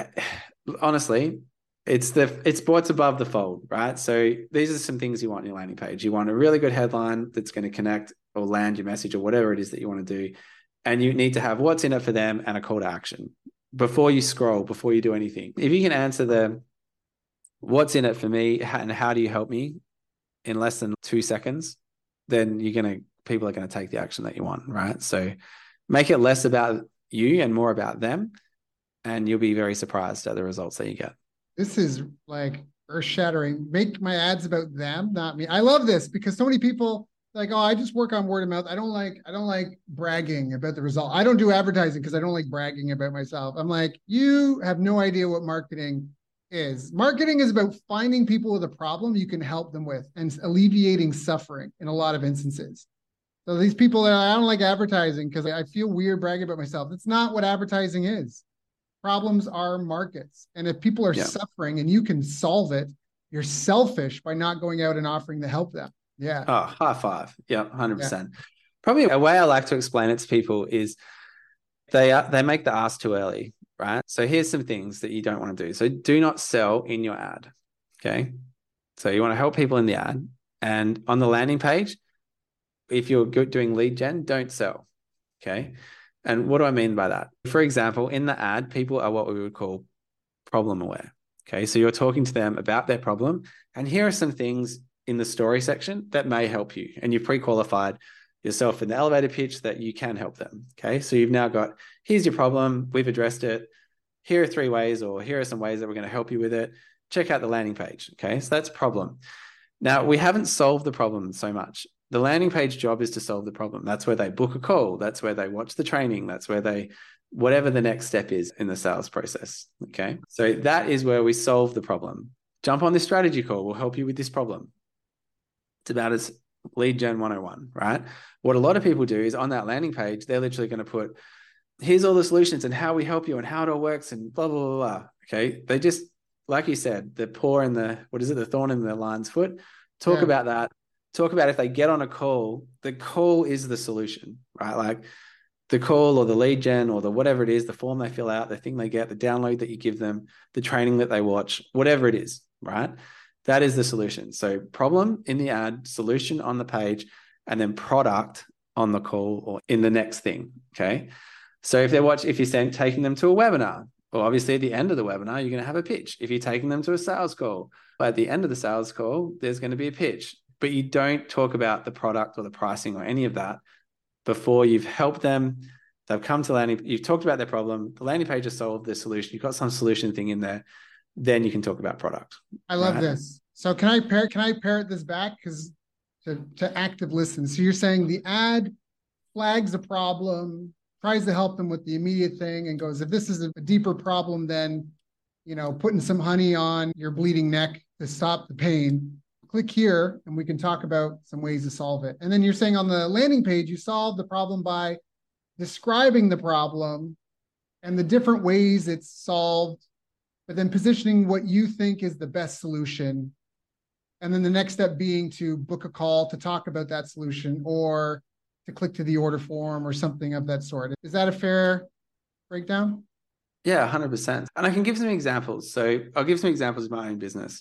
honestly, it's what's above the fold, right? So these are some things you want in your landing page. You want a really good headline that's going to connect or land your message or whatever it is that you want to do. And you need to have what's in it for them and a call to action before you scroll, before you do anything. If you can answer the what's in it for me and how do you help me in less than 2 seconds, then people are going to take the action that you want, right? So make it less about you and more about them, and you'll be very surprised at the results that you get. This is like earth-shattering. Make my ads about them, not me. I love this because so many people like, oh, I just work on word of mouth. I don't like bragging about the result. I don't do advertising because I don't like bragging about myself. I'm like, you have no idea what marketing is. Marketing is about finding people with a problem you can help them with and alleviating suffering in a lot of instances. So these people I don't like advertising because I feel weird bragging about myself. That's not what advertising is. Problems are markets. And if people are suffering and you can solve it, you're selfish by not going out and offering to help them. Yeah. Oh, high five. Yeah, 100%. Yeah. Probably a way I like to explain it to people is they make the ask too early, right? So here's some things that you don't want to do. So do not sell in your ad, okay? So you want to help people in the ad. And on the landing page, if you're doing lead gen, don't sell, okay? And what do I mean by that? For example, in the ad, people are what we would call problem aware, okay? So you're talking to them about their problem, and here are some things in the story section that may help you. And you've pre-qualified yourself in the elevator pitch that you can help them, okay? So you've now got, here's your problem, we've addressed it, here are 3 ways, or here are some ways that we're going to help you with it. Check out the landing page, okay? So that's problem. Now, we haven't solved the problem so much. The landing page job is to solve the problem. That's where they book a call. That's where they watch the training. That's where whatever the next step is in the sales process, okay? So that is where we solve the problem. Jump on this strategy call. We'll help you with this problem. It's about as lead gen 101, right? What a lot of people do is on that landing page, they're literally going to put, here's all the solutions and how we help you and how it all works and blah, blah, blah, blah. Okay. They just, like you said, the the thorn in the lion's foot. Talk about that. Talk about if they get on a call, the call is the solution, right? Like the call or the lead gen or the whatever it is, the form they fill out, the thing they get, the download that you give them, the training that they watch, whatever it is, right? That is the solution. So problem in the ad, solution on the page, and then product on the call or in the next thing, okay? So if you're taking them to a webinar, well, obviously at the end of the webinar, you're going to have a pitch. If you're taking them to a sales call, at the end of the sales call, there's going to be a pitch. But you don't talk about the product or the pricing or any of that before you've helped them. They've come to landing, you've talked about their problem, the landing page has solved the solution, you've got some solution thing in there, then you can talk about product. I love this. So can I parrot this back? Because to active listen. So you're saying the ad flags a problem, tries to help them with the immediate thing and goes, if this is a deeper problem than, putting some honey on your bleeding neck to stop the pain, click here and we can talk about some ways to solve it. And then you're saying on the landing page, you solve the problem by describing the problem and the different ways it's solved, but then positioning what you think is the best solution. And then the next step being to book a call to talk about that solution or to click to the order form or something of that sort. Is that a fair breakdown? Yeah, 100%. And I can give some examples. So I'll give some examples of my own business.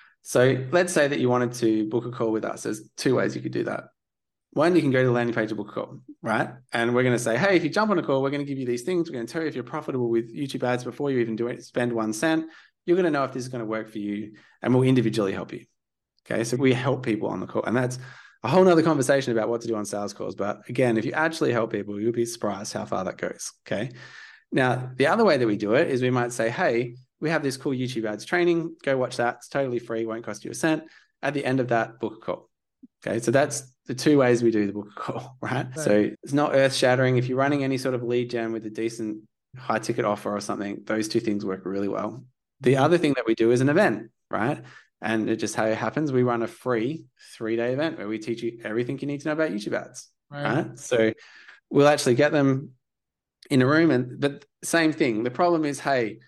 So let's say that you wanted to book a call with us. There's 2 ways you could do that. One, you can go to the landing page and book a call, right? And we're going to say, hey, if you jump on a call, we're going to give you these things. We're going to tell you if you're profitable with YouTube ads before you even do it, spend 1 cent. You're going to know if this is going to work for you, and we'll individually help you. Okay, so we help people on the call. And that's a whole nother conversation about what to do on sales calls. But again, if you actually help people, you'll be surprised how far that goes, okay? Now, the other way that we do it is we might say, hey, we have this cool YouTube ads training. Go watch that. It's totally free. Won't cost you a cent. At the end of that, book a call. Okay. So that's the 2 ways we do the book a call, right? So it's not earth shattering. If you're running any sort of lead gen with a decent high ticket offer or something, those 2 things work really well. The other thing that we do is an event, right? And it just how it happens. We run a free 3-day event where we teach you everything you need to know about YouTube ads, right? So we'll actually get them in a room but same thing. The problem is, hey,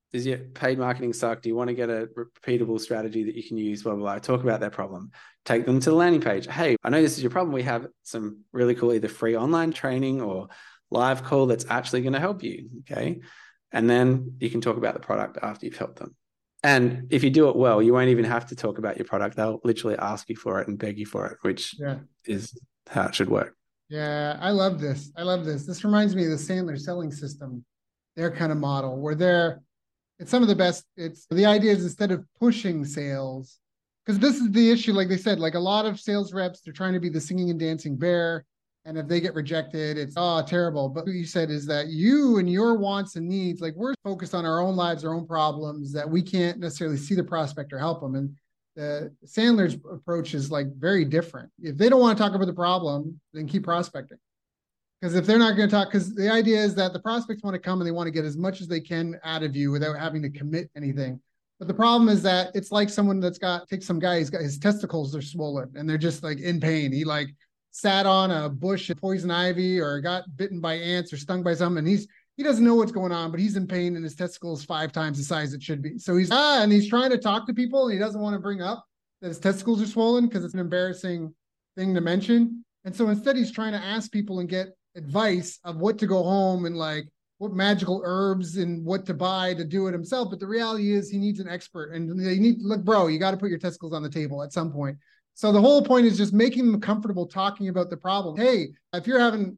Does your paid marketing suck? Do you want to get a repeatable strategy that you can use? Blah, blah, blah. Talk about their problem. Take them to the landing page. Hey, I know this is your problem. We have some really cool, either free online training or live call that's actually going to help you. Okay. And then you can talk about the product after you've helped them. And if you do it well, you won't even have to talk about your product. They'll literally ask you for it and beg you for it, which is how it should work. Yeah, I love this. I love this. This reminds me of the Sandler selling system, their kind of model where it's some of the best. It's the idea is instead of pushing sales, because this is the issue, like they said, like a lot of sales reps, they're trying to be the singing and dancing bear. And if they get rejected, it's terrible. But what you said is that you and your wants and needs, like we're focused on our own lives, our own problems, that we can't necessarily see the prospect or help them. And the Sandler's approach is like very different. If they don't want to talk about the problem, then keep prospecting. Because if they're not going to talk, because the idea is that the prospects want to come and they want to get as much as they can out of you without having to commit anything. But the problem is that it's like someone take some guy, he's got his testicles are swollen and they're just like in pain. He like sat on a bush of poison ivy or got bitten by ants or stung by something. And he doesn't know what's going on, but he's in pain and his testicles 5 times the size it should be. So he's trying to talk to people and he doesn't want to bring up that his testicles are swollen because it's an embarrassing thing to mention. And so instead he's trying to ask people and get advice of what to go home and like what magical herbs and what to buy to do it himself. But the reality is he needs an expert and look, bro, you got to put your testicles on the table at some point. So the whole point is just making them comfortable talking about the problem. Hey, if you're having,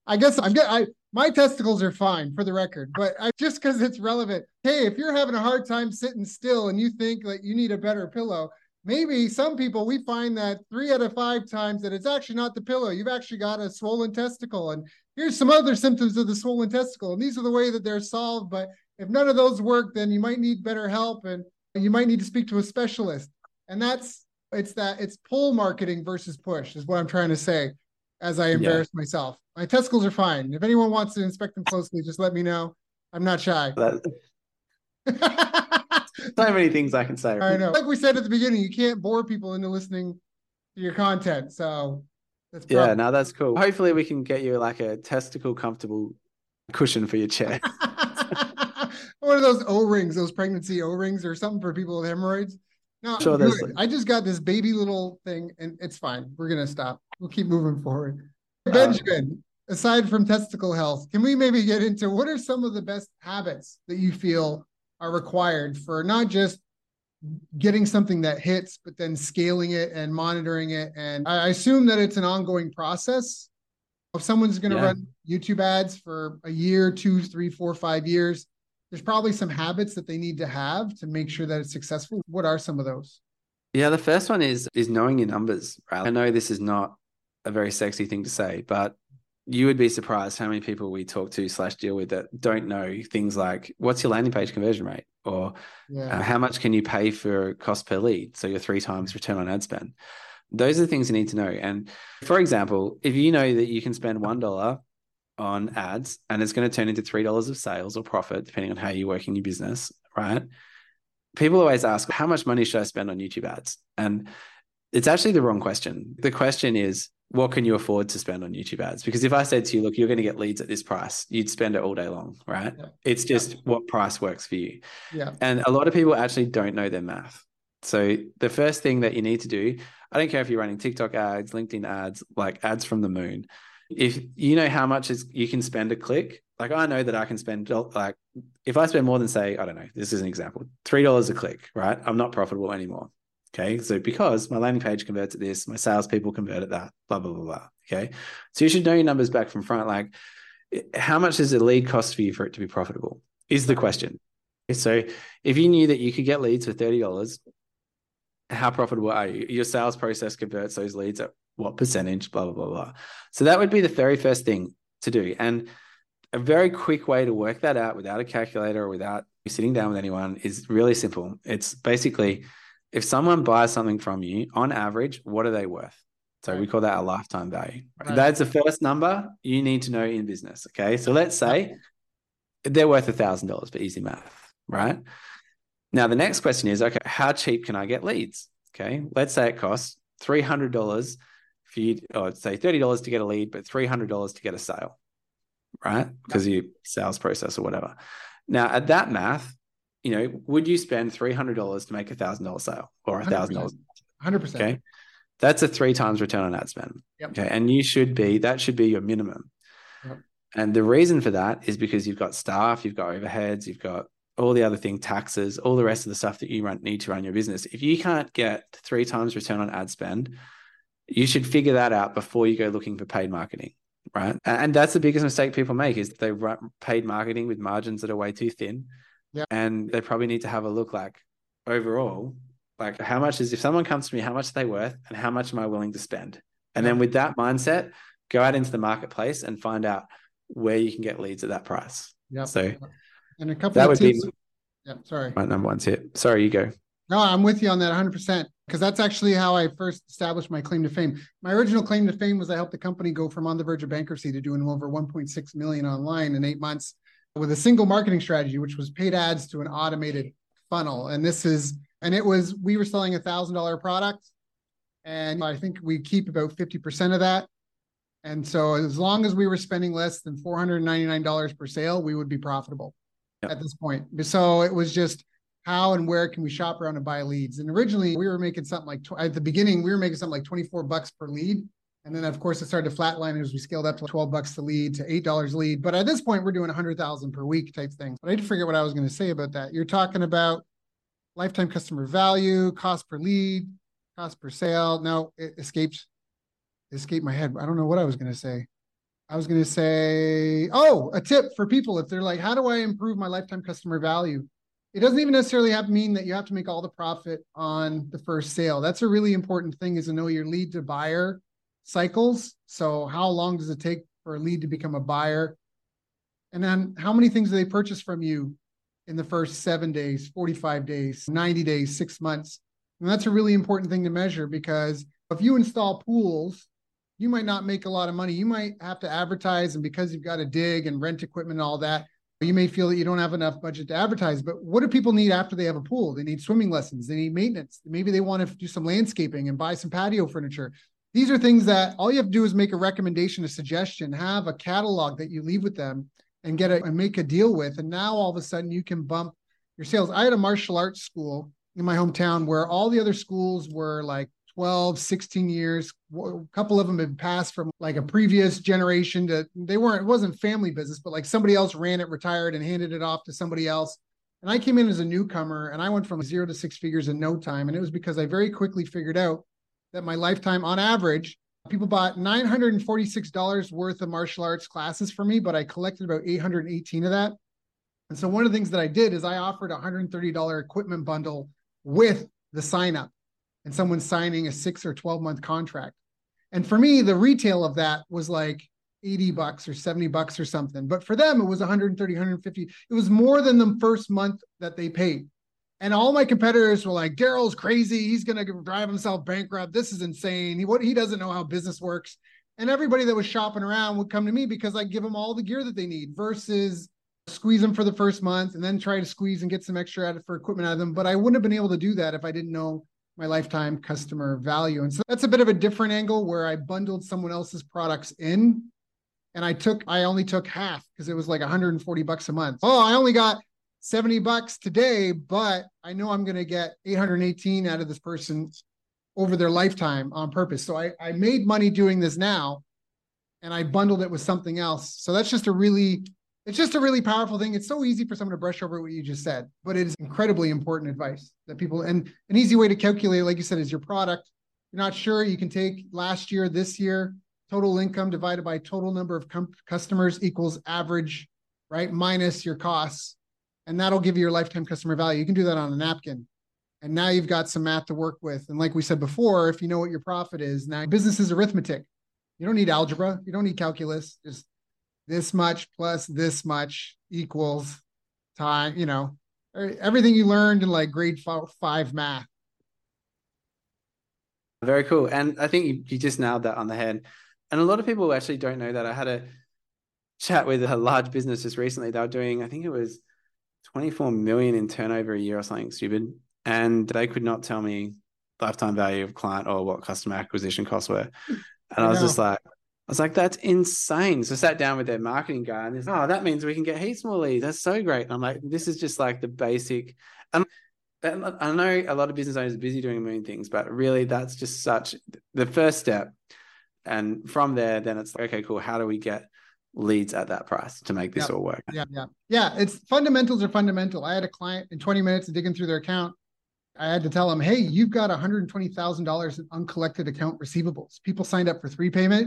my testicles are fine for the record, but just because it's relevant. Hey, if you're having a hard time sitting still and you think that you need a better pillow, maybe some people, we find that 3 out of 5 times that it's actually not the pillow. You've actually got a swollen testicle. And here's some other symptoms of the swollen testicle. And these are the way that they're solved. But if none of those work, then you might need better help and you might need to speak to a specialist. And it's pull marketing versus push is what I'm trying to say as I embarrass myself. My testicles are fine. If anyone wants to inspect them closely, just let me know. I'm not shy. So many things I can say. I know. Like we said at the beginning, you can't bore people into listening to your content. So that's that's cool. Hopefully we can get you like a testicle comfortable cushion for your chair. One of those O-rings, those pregnancy O-rings or something for people with hemorrhoids. No, sure, I just got this baby little thing and it's fine. We're going to stop. We'll keep moving forward. Benjamin, aside from testicle health, can we maybe get into what are some of the best habits that you feel are required for not just getting something that hits, but then scaling it and monitoring it? And I assume that it's an ongoing process. If someone's going to run YouTube ads for a year, 2, 3, 4, 5 years, there's probably some habits that they need to have to make sure that it's successful. What are some of those? Yeah, the first one is knowing your numbers, right? I know this is not a very sexy thing to say, but you would be surprised how many people we talk to / deal with that don't know things like what's your landing page conversion rate or how much can you pay for cost per lead? So your 3 times return on ad spend. Those are the things you need to know. And for example, if you know that you can spend $1 on ads and it's going to turn into $3 of sales or profit, depending on how you're working your business, right? People always ask, how much money should I spend on YouTube ads? And it's actually the wrong question. The question is, what can you afford to spend on YouTube ads? Because if I said to you, look, you're going to get leads at this price, you'd spend it all day long, right? Yeah. It's just what price works for you. Yeah. And a lot of people actually don't know their math. So the first thing that you need to do, I don't care if you're running TikTok ads, LinkedIn ads, like ads from the moon. If you know how much you can spend a click, like I know that I can spend, like if I spend more than say, I don't know, this is an example, $3 a click, right? I'm not profitable anymore. Okay. So because my landing page converts at this, my salespeople convert at that, blah, blah, blah, blah. Okay. So you should know your numbers back from front. Like how much does a lead cost for you for it to be profitable is the question. So if you knew that you could get leads for $30, how profitable are you? Your sales process converts those leads at what percentage, blah, blah, blah, blah. So that would be the very first thing to do. And a very quick way to work that out without a calculator or without sitting down with anyone is really simple. It's basically, if someone buys something from you, on average, what are they worth? So we call that a lifetime value. Right. That's the first number you need to know in business. Okay. So let's say they're worth $1,000 for easy math, right? Now, the next question is, okay, how cheap can I get leads? Okay. Let's say it costs $300 for you, or say $30 to get a lead, but $300 to get a sale, right? Because you sales process or whatever. Now, at that math, would you spend $300 to make $1,000 sale or $1,000? 100%. Okay. That's a 3 times return on ad spend. Yep. Okay. And that should be your minimum. Yep. And the reason for that is because you've got staff, you've got overheads, you've got all the other things, taxes, all the rest of the stuff that you need to run your business. If you can't get 3 times return on ad spend, you should figure that out before you go looking for paid marketing, right? And that's the biggest mistake people make, is they run paid marketing with margins that are way too thin. Yep. And they probably need to have a look like overall, like if someone comes to me, how much are they worth and how much am I willing to spend? And then with that mindset, go out into the marketplace and find out where you can get leads at that price. Yeah. So and a couple that of would tips. be Sorry. my number 1 tip. Sorry, you go. No, I'm with you on that 100%, because that's actually how I first established my claim to fame. My original claim to fame was I helped the company go from on the verge of bankruptcy to doing over 1.6 million online in 8 months with a single marketing strategy, which was paid ads to an automated funnel. And we were selling $1,000 product, and I think we keep about 50% of that. And so as long as we were spending less than $499 per sale, we would be profitable at this point. So it was just, how and where can we shop around and buy leads? And originally we were making something like, at the beginning, we were making something like $24 per lead. And then of course it started to flatline as we scaled up to $12 to lead to $8 lead. But at this point we're doing 100,000 per week type thing. But I did forget what I was going to say about that. You're talking about lifetime customer value, cost per lead, cost per sale. No, it escaped my head. I don't know what I was going to say. I was going to say, a tip for people if they're like, how do I improve my lifetime customer value? It doesn't even necessarily mean that you have to make all the profit on the first sale. That's a really important thing, is to know your lead to buyer cycles. So how long does it take for a lead to become a buyer? And then how many things do they purchase from you in the first 7 days, 45 days, 90 days, 6 months? And that's a really important thing to measure, because if you install pools, you might not make a lot of money. You might have to advertise, and because you've got to dig and rent equipment and all that, you may feel that you don't have enough budget to advertise. But what do people need after they have a pool? They need swimming lessons. They need maintenance. Maybe they want to do some landscaping and buy some patio furniture. These are things that all you have to do is make a recommendation, a suggestion, have a catalog that you leave with them and make a deal with. And now all of a sudden you can bump your sales. I had a martial arts school in my hometown where all the other schools were like 12, 16 years. A couple of them had passed from like a previous generation it wasn't family business, but like somebody else ran it, retired, and handed it off to somebody else. And I came in as a newcomer, and I went from 0 to 6 figures in no time. And it was because I very quickly figured out that my lifetime, on average, people bought $946 worth of martial arts classes for me, but I collected about 818 of that. And so one of the things that I did is I offered a $130 equipment bundle with the sign up, and someone signing a 6 or 12-month contract. And for me, the retail of that was like $80 or $70 or something. But for them, it was 130, 150. It was more than the first month that they paid. And all my competitors were like, Daryl's crazy. He's going to drive himself bankrupt. This is insane. He doesn't know how business works. And everybody that was shopping around would come to me because I give them all the gear that they need, versus squeeze them for the first month and then try to squeeze and get some extra for equipment out of them. But I wouldn't have been able to do that if I didn't know my lifetime customer value. And so that's a bit of a different angle, where I bundled someone else's products in, and I only took half, because it was like $140 a month. I only got $70 today, but I know I'm going to get 818 out of this person over their lifetime on purpose. So I made money doing this now, and I bundled it with something else. So it's just a really powerful thing. It's so easy for someone to brush over what you just said, but it is incredibly important advice that people, and an easy way to calculate, like you said, is your product. You're not sure, you can take last year, this year, total income divided by total number of customers equals average, right? Minus your costs. And that'll give you your lifetime customer value. You can do that on a napkin. And now you've got some math to work with. And like we said before, if you know what your profit is, now business is arithmetic. You don't need algebra. You don't need calculus. Just this much plus this much equals time, everything you learned in like grade 5 math. Very cool. And I think you just nailed that on the head. And a lot of people actually don't know that. I had a chat with a large business just recently. They were doing, I think it was 24 million in turnover a year or something stupid. And they could not tell me lifetime value of client or what customer acquisition costs were. And I was just like, was like, that's insane. So I sat down with their marketing guy and he's, oh, that means we can get heaps more leads. That's so great. And I'm like, this is just like the basic. And I know a lot of business owners are busy doing a million things, but really that's just such the first step. And from there, then it's like, okay, cool. How do we get leads at that price to make this all work? Yeah. It's fundamentals are fundamental. I had a client in 20 minutes digging through their account. I had to tell them, hey, you've got $120,000 in uncollected account receivables. People signed up for three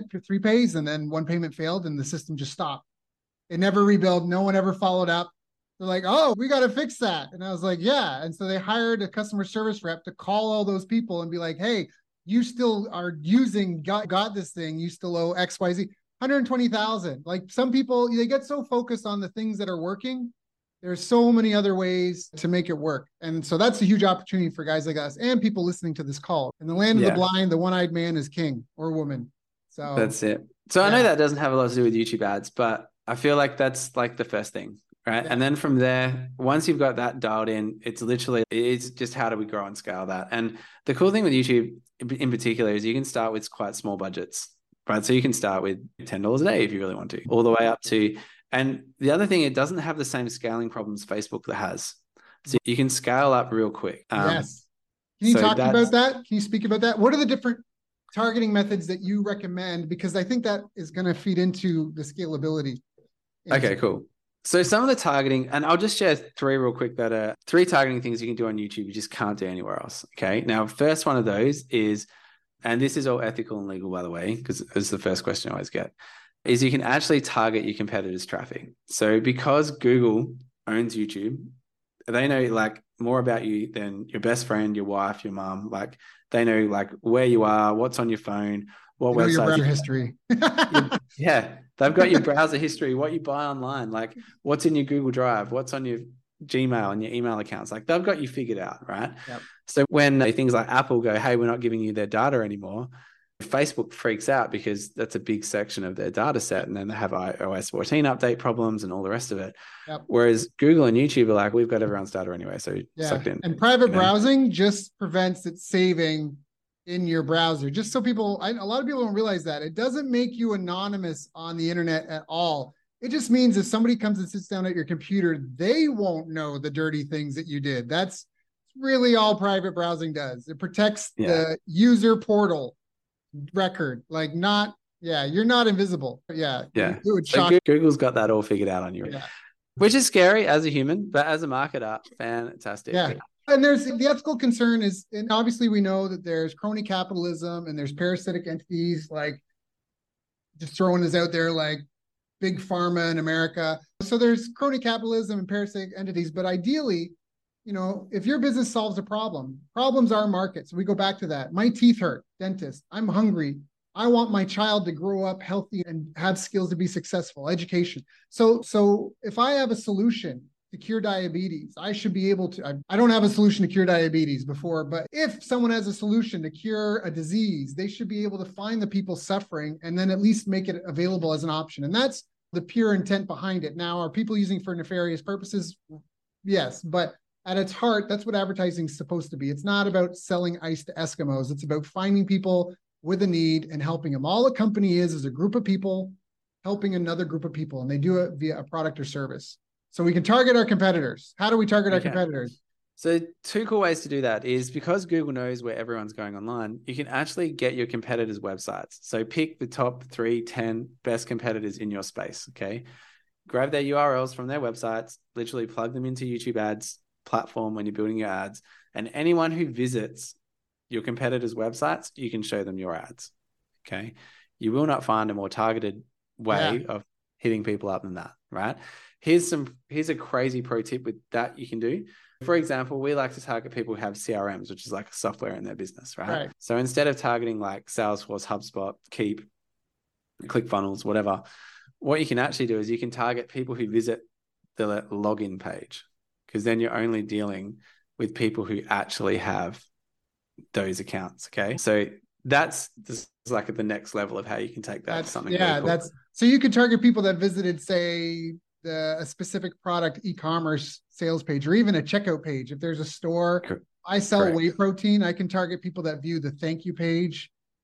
pays, and then one payment failed and the system just stopped. It never rebuilt. No one ever followed up. They're like, oh, we got to fix that. And I was like, yeah. And so they hired a customer service rep to call all those people and be like, hey, you still are using, got this thing. You still owe XYZ, 120,000. Like some people, they get so focused on the things that are working. There's so many other ways to make it work. And so that's a huge opportunity for guys like us and people listening to this call. In the land of the blind, the one-eyed man is king or woman. So that's it. So I know that doesn't have a lot to do with YouTube ads, but I feel like that's like the first thing, right? Yeah. And then from there, once you've got that dialed in, it's just how do we grow and scale that? And the cool thing with YouTube in particular is you can start with quite small budgets, right? So you can start with $10 a day if you really want to, all the way up to. And the other thing, it doesn't have the same scaling problems Facebook that has. So you can scale up real quick. Yes. Can you talk about that? Can you speak about that? What are the different targeting methods that you recommend? Because I think that is going to feed into the scalability. Okay, cool. So some of the targeting, and I'll just share three real quick that are three targeting things you can do on YouTube you just can't do anywhere else. Okay. Now, first one of those is, and this is all ethical and legal, by the way, because it's the first question I always get, is you can actually target your competitors' traffic. So because Google owns YouTube, they know like more about you than your best friend, your wife, your mom. Like they know like where you are, what's on your phone, what websites. Your browser history. Yeah. They've got your browser history, what you buy online, like what's in your Google Drive, what's on your Gmail and your email accounts. Like they've got you figured out, right? Yep. So when things like Apple go, hey, we're not giving you their data anymore, Facebook freaks out because that's a big section of their data set. And then they have iOS 14 update problems and all the rest of it. Yep. Whereas Google and YouTube are like, we've got everyone's data anyway. So sucked in. And private browsing just prevents it saving in your browser. Just so people, a lot of people don't realize that. It doesn't make you anonymous on the internet at all. It just means if somebody comes and sits down at your computer, they won't know the dirty things that you did. That's really all private browsing does. It protects the user portal record, like you're not invisible. It would shock. So Google's got that all figured out on you, which is scary as a human, but as a marketer, fantastic. And there's the ethical concern is, and obviously we know that there's crony capitalism and there's parasitic entities, like just throwing this out there, like big pharma in America. So there's crony capitalism and parasitic entities, but ideally, if your business solves a problem, problems are markets. So we go back to that. My teeth hurt, dentist. I'm hungry. I want my child to grow up healthy and have skills to be successful, education. So if I have a solution to cure diabetes, I should be able to, I don't have a solution to cure diabetes before, but if someone has a solution to cure a disease, they should be able to find the people suffering and then at least make it available as an option. And that's the pure intent behind it. Now, are people using for nefarious purposes? Yes, but at its heart, that's what advertising is supposed to be. It's not about selling ice to Eskimos. It's about finding people with a need and helping them. All a company is a group of people helping another group of people, and they do it via a product or service. So we can target our competitors. How do we target our competitors? So two cool ways to do that is because Google knows where everyone's going online, you can actually get your competitors' websites. So pick the top 3, 10 best competitors in your space, okay? Grab their URLs from their websites, literally plug them into YouTube ads platform when you're building your ads. And anyone who visits your competitors' websites, you can show them your ads, okay? You will not find a more targeted way of hitting people up than that, right? Here's a crazy pro tip with that you can do. For example, we like to target people who have CRMs, which is like software in their business, right? So instead of targeting like Salesforce, HubSpot, Keep, ClickFunnels, whatever, what you can actually do is you can target people who visit the login page, because then you're only dealing with people who actually have those accounts, okay? So this is like at the next level of how you can take that to something really cool. So you can target people that visited, say, a specific product e-commerce sales page, or even a checkout page. If there's a store, I sell whey protein, I can target people that view the thank you page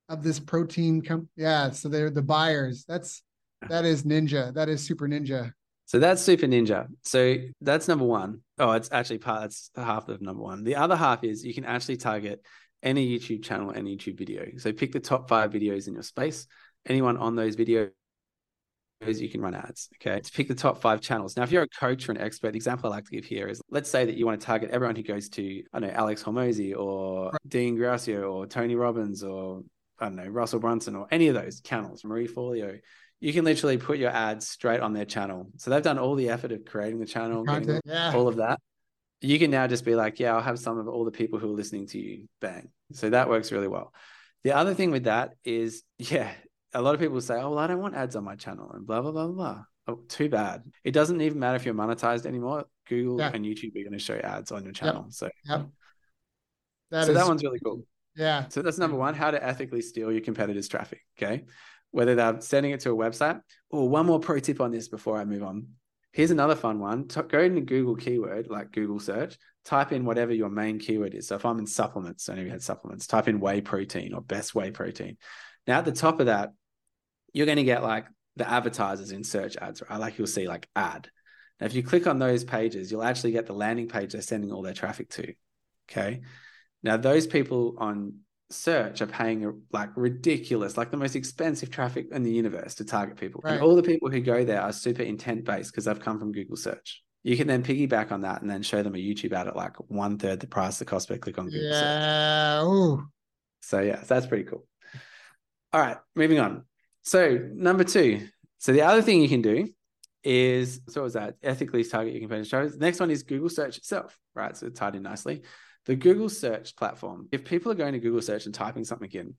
of this protein yeah, so they're the buyers. That is ninja. That is super ninja. So that's super ninja. So that's number one. Oh, it's actually that's half of number one. The other half is you can actually target any YouTube channel, any YouTube video. So pick the top 5 videos in your space. Anyone on those videos, you can run ads. Okay. To pick the top 5 channels. Now, if you're a coach or an expert, the example I like to give here is, let's say that you want to target everyone who goes to, I don't know, Alex Hormozi or Dean Gracio or Tony Robbins or, I don't know, Russell Brunson or any of those channels, Marie Forleo. You can literally put your ads straight on their channel. So they've done all the effort of creating the channel, getting all of that. You can now just be like, yeah, I'll have some of all the people who are listening to you. Bang. So that works really well. The other thing with that is, yeah, a lot of people say, oh, well, I don't want ads on my channel and blah, blah, blah, blah. Oh, too bad. It doesn't even matter if you're monetized anymore. Google and YouTube are going to show ads on your channel. So that one's really cool. Yeah. So that's number one, how to ethically steal your competitors' traffic. Okay. Whether they're sending it to a website. Oh, one more pro tip on this before I move on. Here's another fun one. Go into Google keyword, like Google search, type in whatever your main keyword is. So if I'm in supplements, I know we had supplements, type in whey protein or best whey protein. Now at the top of that, you're going to get like the advertisers in search ads, right? Like you'll see like ad. Now, if you click on those pages, you'll actually get the landing page they're sending all their traffic to. Okay. Now those people on search are paying like ridiculous, like the most expensive traffic in the universe to target people. Right. And all the people who go there are super intent based because they've come from Google search. You can then piggyback on that and then show them a YouTube ad at like 1/3 the price the cost per click on Google search. Ooh. So yeah, that's pretty cool. All right, moving on. So number 2. So the other thing you can do is, so what was that? Ethically target your competitors. The next one is Google search itself, right? So it's tied in nicely. The Google search platform, if people are going to Google search and typing something in,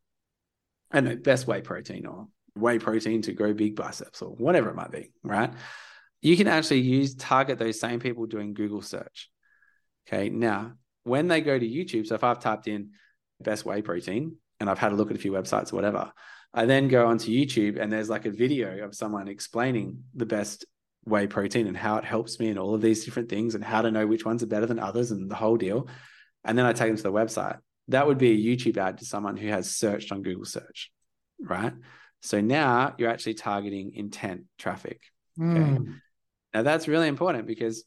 I don't know, best whey protein or whey protein to grow big biceps or whatever it might be, right? You can actually target those same people doing Google search. Okay. Now, when they go to YouTube, so if I've typed in best whey protein and I've had a look at a few websites or whatever, I then go onto YouTube and there's like a video of someone explaining the best whey protein and how it helps me and all of these different things and how to know which ones are better than others and the whole deal. And then I take them to the website. That would be a YouTube ad to someone who has searched on Google search, right? So now you're actually targeting intent traffic. Okay. Now that's really important because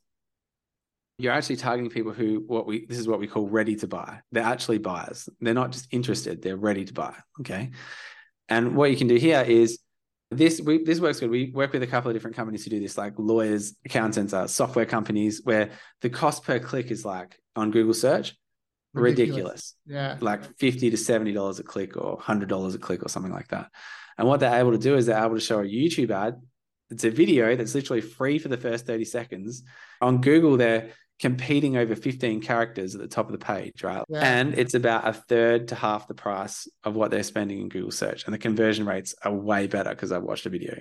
you're actually targeting people who this is what we call ready to buy. They're actually buyers. They're not just interested, they're ready to buy. Okay. And what you can do here is this works good. We work with a couple of different companies to do this, like lawyers, accountants, software companies, where the cost per click is like on Google search, ridiculous. Yeah. Like $50 to $70 a click or $100 a click or something like that. And what they're able to do is they're able to show a YouTube ad. It's a video that's literally free for the first 30 seconds. On Google, they're competing over 15 characters at the top of the page, right? Yeah. And it's about 1/3 to half the price of what they're spending in Google search. And the conversion rates are way better because I've watched a video.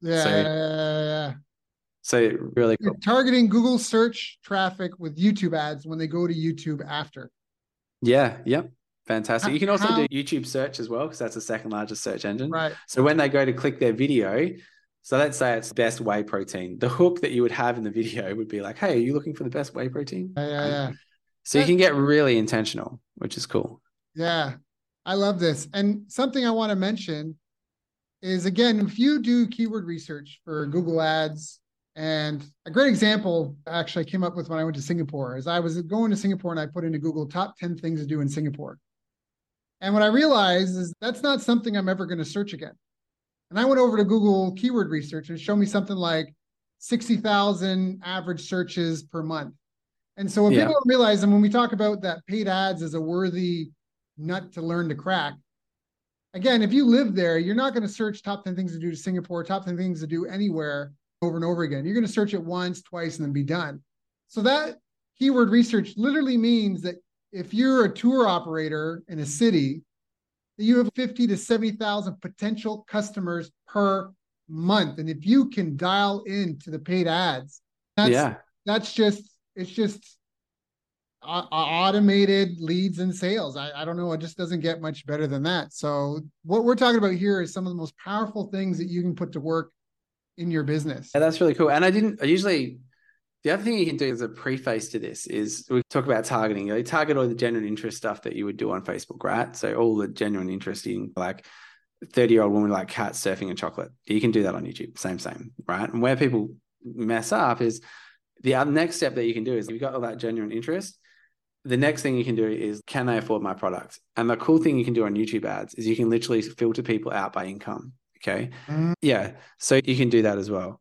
So really cool. You're targeting Google search traffic with YouTube ads when they go to YouTube after. Yeah. Yep. Fantastic. You can also do YouTube search as well because that's the second largest search engine. Right. So when they go to click their video, so let's say it's best whey protein, the hook that you would have in the video would be like, hey, are you looking for the best whey protein? Yeah. So you can get really intentional, which is cool. Yeah. I love this. And something I want to mention is, again, if you do keyword research for Google ads, and a great example actually I came up with when I went to Singapore is I was going to Singapore and I put into Google top 10 things to do in Singapore. And what I realized is that's not something I'm ever going to search again. And I went over to Google keyword research and showed me something like 60,000 average searches per month. And so what people don't realize, and when we talk about that paid ads as a worthy nut to learn to crack, again, if you live there, you're not going to search top 10 things to do to Singapore, top 10 things to do anywhere over and over again. You're going to search it once, twice, and then be done. So that keyword research literally means that if you're a tour operator in a city, you have 50 to 70,000 potential customers per month. And if you can dial into the paid ads, it's just automated leads and sales. I don't know. It just doesn't get much better than that. So what we're talking about here is some of the most powerful things that you can put to work in your business. Yeah, that's really cool. And I usually The other thing you can do as a preface to this is we talk about targeting. You target all the genuine interest stuff that you would do on Facebook, right? So all the genuine interest in like 30-year-old woman like cat surfing and chocolate. You can do that on YouTube. Same, right? And where people mess up is the next step that you can do is you've got all that genuine interest. The next thing you can do is, can they afford my product? And the cool thing you can do on YouTube ads is you can literally filter people out by income. Okay. Yeah. So you can do that as well.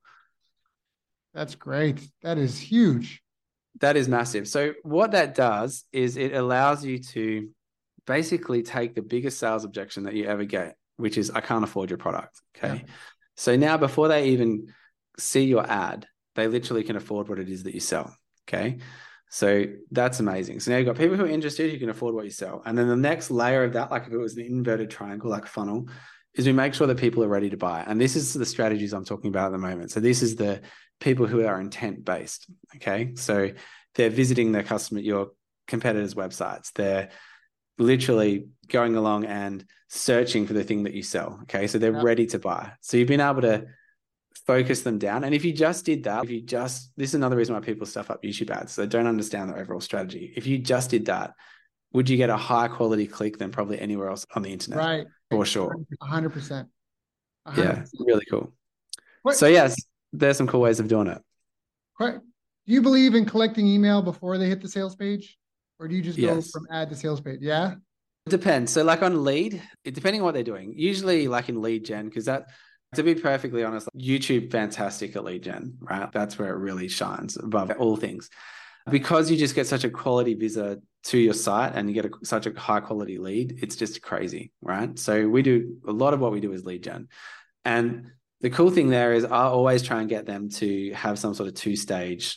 That's great. That is huge. That is massive. So what that does is it allows you to basically take the biggest sales objection that you ever get, which is, I can't afford your product. Okay. Yeah. So now before they even see your ad, they literally can afford what it is that you sell. Okay. So that's amazing. So now you've got people who are interested, who can afford what you sell. And then the next layer of that, like if it was an inverted triangle, like a funnel, is we make sure that people are ready to buy. And this is the strategies I'm talking about at the moment. So this is the people who are intent based. Okay. So they're visiting your competitors' websites. They're literally going along and searching for the thing that you sell. Okay. So they're ready to buy. So you've been able to focus them down. And if you just did that, this is another reason why people stuff up YouTube ads. They don't understand the overall strategy. If you just did that, would you get a higher quality click than probably anywhere else on the internet? Right. For sure. 100%. Yeah. Really cool. So yes, there's some cool ways of doing it. Do you believe in collecting email before they hit the sales page? Or do you just go from ad to sales page? Yeah. It depends. So like on lead, depending on what they're doing, usually like in lead gen, because to be perfectly honest, YouTube, fantastic at lead gen, right? That's where it really shines above all things. Because you just get such a quality visitor to your site and you get such a high quality lead, it's just crazy, right? So a lot of what we do is lead gen. And the cool thing there is I always try and get them to have some sort of 2-stage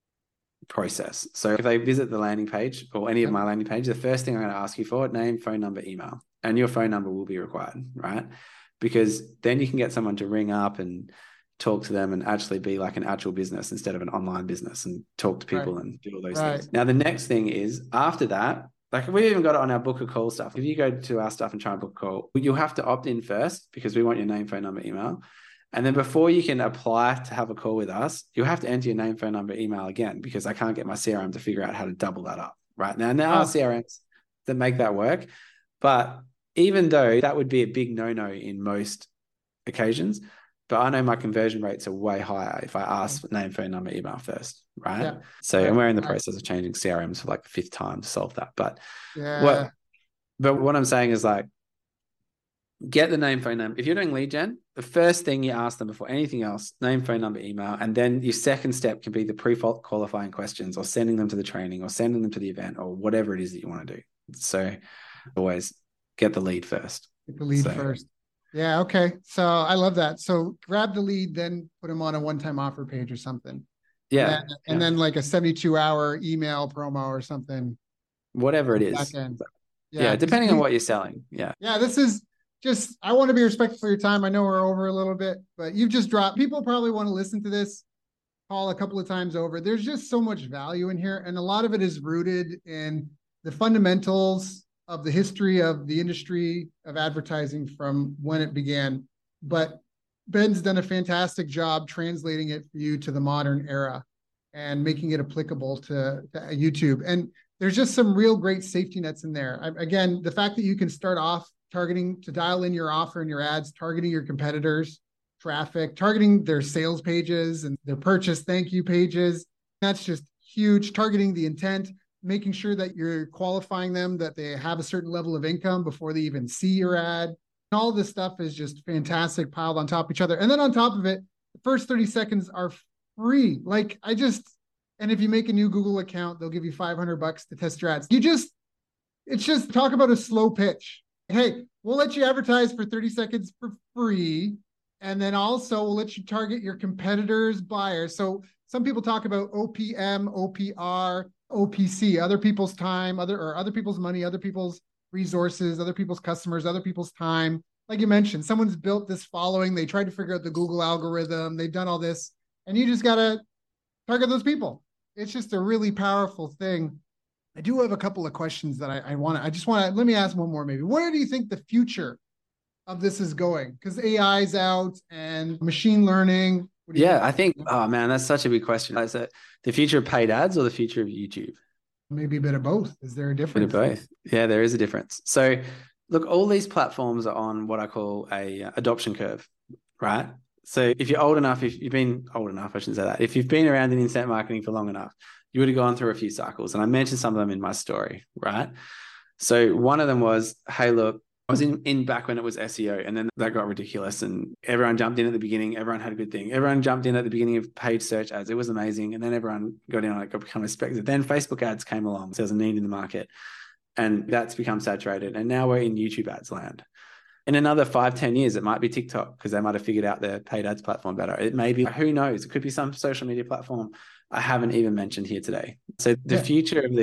process. So if they visit the landing page or any of my landing pages, the first thing I'm going to ask you for, name, phone number, email, and your phone number will be required, right? Because then you can get someone to ring up and talk to them and actually be like an actual business instead of an online business and talk to people and do all those things. Now, the next thing is after that, like we've even got it on our book a call stuff. If you go to our stuff and try and book a call, you'll have to opt in first because we want your name, phone number, email. And then before you can apply to have a call with us, you'll have to enter your name, phone number, email again, because I can't get my CRM to figure out how to double that up right now. Now our CRMs that make that work. But even though that would be a big no-no in most occasions, but I know my conversion rates are way higher if I ask name, phone number, email first, right? Yeah. So, and we're in the process of changing CRMs for like the 5th time to solve that. But what I'm saying is like, get the name, phone number. If you're doing lead gen, the first thing you ask them before anything else, name, phone number, email, and then your second step can be the pre-qualifying questions or sending them to the training or sending them to the event or whatever it is that you want to do. So always get the lead first. Get the lead first. Yeah. Okay. So I love that. So grab the lead, then put them on a one-time offer page or something. Yeah. And then like a 72-hour email promo or something. Whatever it is. Yeah. Depending on what you're selling. Yeah. Yeah. This is just, I want to be respectful for your time. I know we're over a little bit, but you've just dropped, people probably want to listen to this call a couple of times over. There's just so much value in here. And a lot of it is rooted in the fundamentals of the history of the industry of advertising from when it began. But Ben's done a fantastic job translating it for you to the modern era and making it applicable to YouTube. And there's just some real great safety nets in there. Again, the fact that you can start off targeting to dial in your offer and your ads, targeting your competitors, traffic, targeting their sales pages and their purchase thank you pages. That's just huge. Targeting the intent, making sure that you're qualifying them, that they have a certain level of income before they even see your ad. All this stuff is just fantastic, piled on top of each other. And then on top of it, the first 30 seconds are free. And if you make a new Google account, they'll give you $500 to test your ads. It's just talk about a slow pitch. Hey, we'll let you advertise for 30 seconds for free. And then also we'll let you target your competitors' buyers. So some people talk about OPM, OPR, OPC, other people's time, other people's money, other people's resources, other people's customers, other people's time. Like you mentioned, someone's built this following. They tried to figure out the Google algorithm. They've done all this. And you just got to target those people. It's just a really powerful thing. I do have a couple of questions that let me ask one more maybe. Where do you think the future of this is going? Because AI is out and machine learning. What do you Yeah, think? I think, oh man, that's such a big question. Is it the future of paid ads or the future of YouTube? Maybe a bit of both. Is there a Bit of difference? both. Yeah, there is a difference. So look, all these platforms are on what I call a adoption curve, right? So if you're old enough, if you've been old enough, I shouldn't say that. If you've been around in internet marketing for long enough, you would have gone through a few cycles. And I mentioned some of them in my story, right? So one of them was, hey, look, I was in back when it was SEO, and then that got ridiculous, and everyone jumped in at the beginning. Everyone had a good thing. Everyone jumped in at the beginning of paid search ads. It was amazing, and then everyone got in on it, got become expected. Then Facebook ads came along, so there's a need in the market, and that's become saturated. And now we're in YouTube ads land. In another 5-10 years, it might be TikTok because they might have figured out their paid ads platform better. It may be, who knows? It could be some social media platform I haven't even mentioned here today. So the future of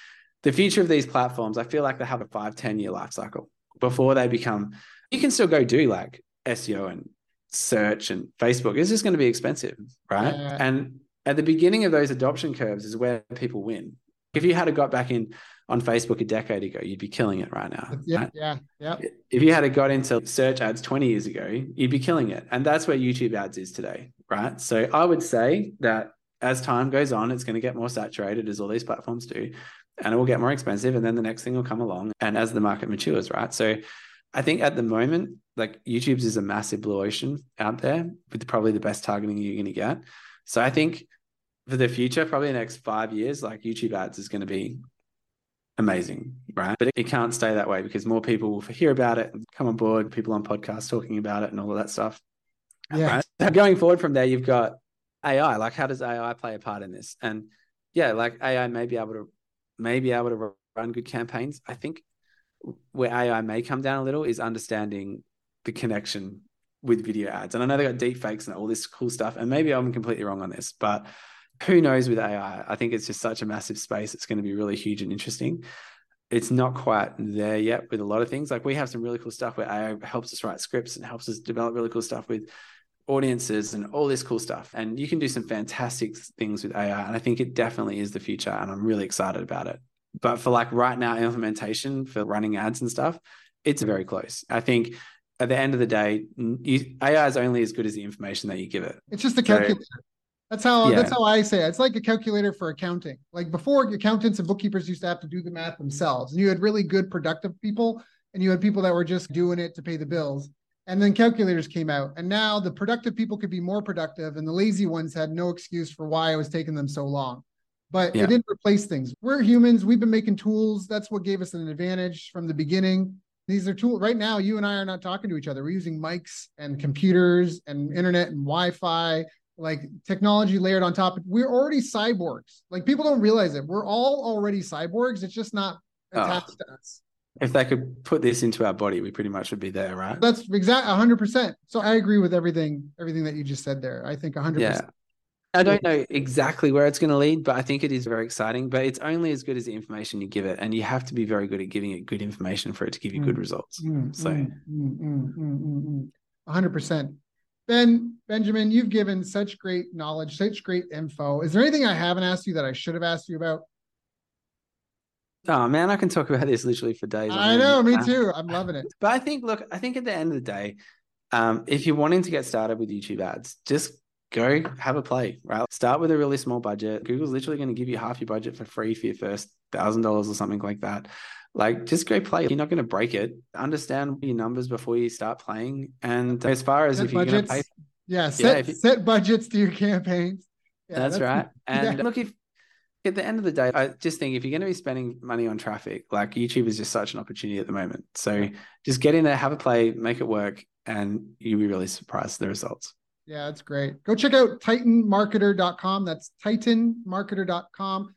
these platforms, I feel like they have a 5-10 year life cycle before they become. You can still go do like SEO and search and Facebook. It's just going to be expensive, right? Yeah. And at the beginning of those adoption curves is where people win. If you had got back in on Facebook a decade ago, you'd be killing it right now. Yeah. Right? Yeah. If you had got into search ads 20 years ago, you'd be killing it. And that's where YouTube ads is today, right? So I would say that as time goes on, it's going to get more saturated, as all these platforms do, and it will get more expensive. And then the next thing will come along, and as the market matures, right? So I think at the moment, like YouTube's is a massive blue ocean out there with probably the best targeting you're going to get. So I think for the future, probably the next 5 years, like YouTube ads is going to be amazing, right? But it can't stay that way because more people will hear about it and come on board, people on podcasts talking about it and all of that stuff. Yeah. Right? So going forward from there, you've got AI. Like, how does AI play a part in this? And yeah, like AI may be able to run good campaigns. I think where AI may come down a little is understanding the connection with video ads. And I know they got deep fakes and all this cool stuff. And maybe I'm completely wrong on this, but who knows with AI? I think it's just such a massive space. It's going to be really huge and interesting. It's not quite there yet with a lot of things. Like we have some really cool stuff where AI helps us write scripts and helps us develop really cool stuff with audiences and all this cool stuff. And you can do some fantastic things with AI. And I think it definitely is the future. And I'm really excited about it. But for like right now, implementation for running ads and stuff, it's very close. I think at the end of the day, AI is only as good as the information that you give it. It's just a calculator. That's how I say it. It's like a calculator for accounting. Like before, accountants and bookkeepers used to have to do the math themselves. And you had really good productive people, and you had people that were just doing it to pay the bills. And then calculators came out. And now the productive people could be more productive, and the lazy ones had no excuse for why it was taking them so long. But it didn't replace things. We're humans. We've been making tools. That's what gave us an advantage from the beginning. These are tools. Right now, you and I are not talking to each other. We're using mics and computers and internet and Wi-Fi, like technology layered on top. We're already cyborgs. Like people don't realize it. We're all already cyborgs. It's just not attached to us. If they could put this into our body, we pretty much would be there, right? That's exactly 100%. So I agree with everything that you just said there. I think 100%. Yeah. I don't know exactly where it's going to lead, but I think it is very exciting. But it's only as good as the information you give it, and you have to be very good at giving it good information for it to give you good results. 100%. Benjamin, you've given such great knowledge, such great info. Is there anything I haven't asked you that I should have asked you about? Oh man, I can talk about this literally for days. I know, me too. I'm loving it. But I think at the end of the day, if you're wanting to get started with YouTube ads, just go have a play, right? Start with a really small budget. Google's literally going to give you half your budget for free for your first $1,000 or something like that. Like, just go play. You're not going to break it. Understand your numbers before you start playing. And as far as if you're going to pay, set budgets to your campaigns. Yeah, that's right. And look, if at the end of the day, I just think if you're going to be spending money on traffic, like YouTube is just such an opportunity at the moment. So just get in there, have a play, make it work, and you'll be really surprised at the results. Yeah, that's great. Go check out titanmarketer.com. That's titanmarketer.com,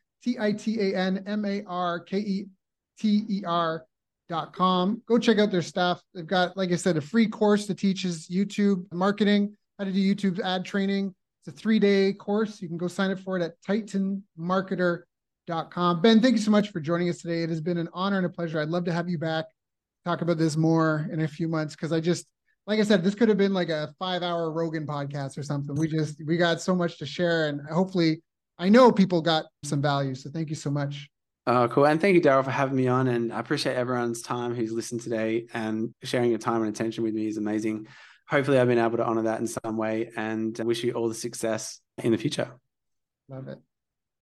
TITANMARKETER.com. Go check out their stuff. They've got, like I said, a free course that teaches YouTube marketing, how to do YouTube ad training. It's a 3-day course. You can go sign up for it at titanmarketer.com. Ben, thank you so much for joining us today. It has been an honor and a pleasure. I'd love to have you back, talk about this more in a few months, because like I said, this could have been like a 5-hour Rogan podcast or something. We got so much to share, and hopefully I know people got some value. So thank you so much. Oh, cool. And thank you, Daryl, for having me on. And I appreciate everyone's time who's listened today, and sharing your time and attention with me is amazing. hopefully I've been able to honor that in some way, and wish you all the success in the future. Love it.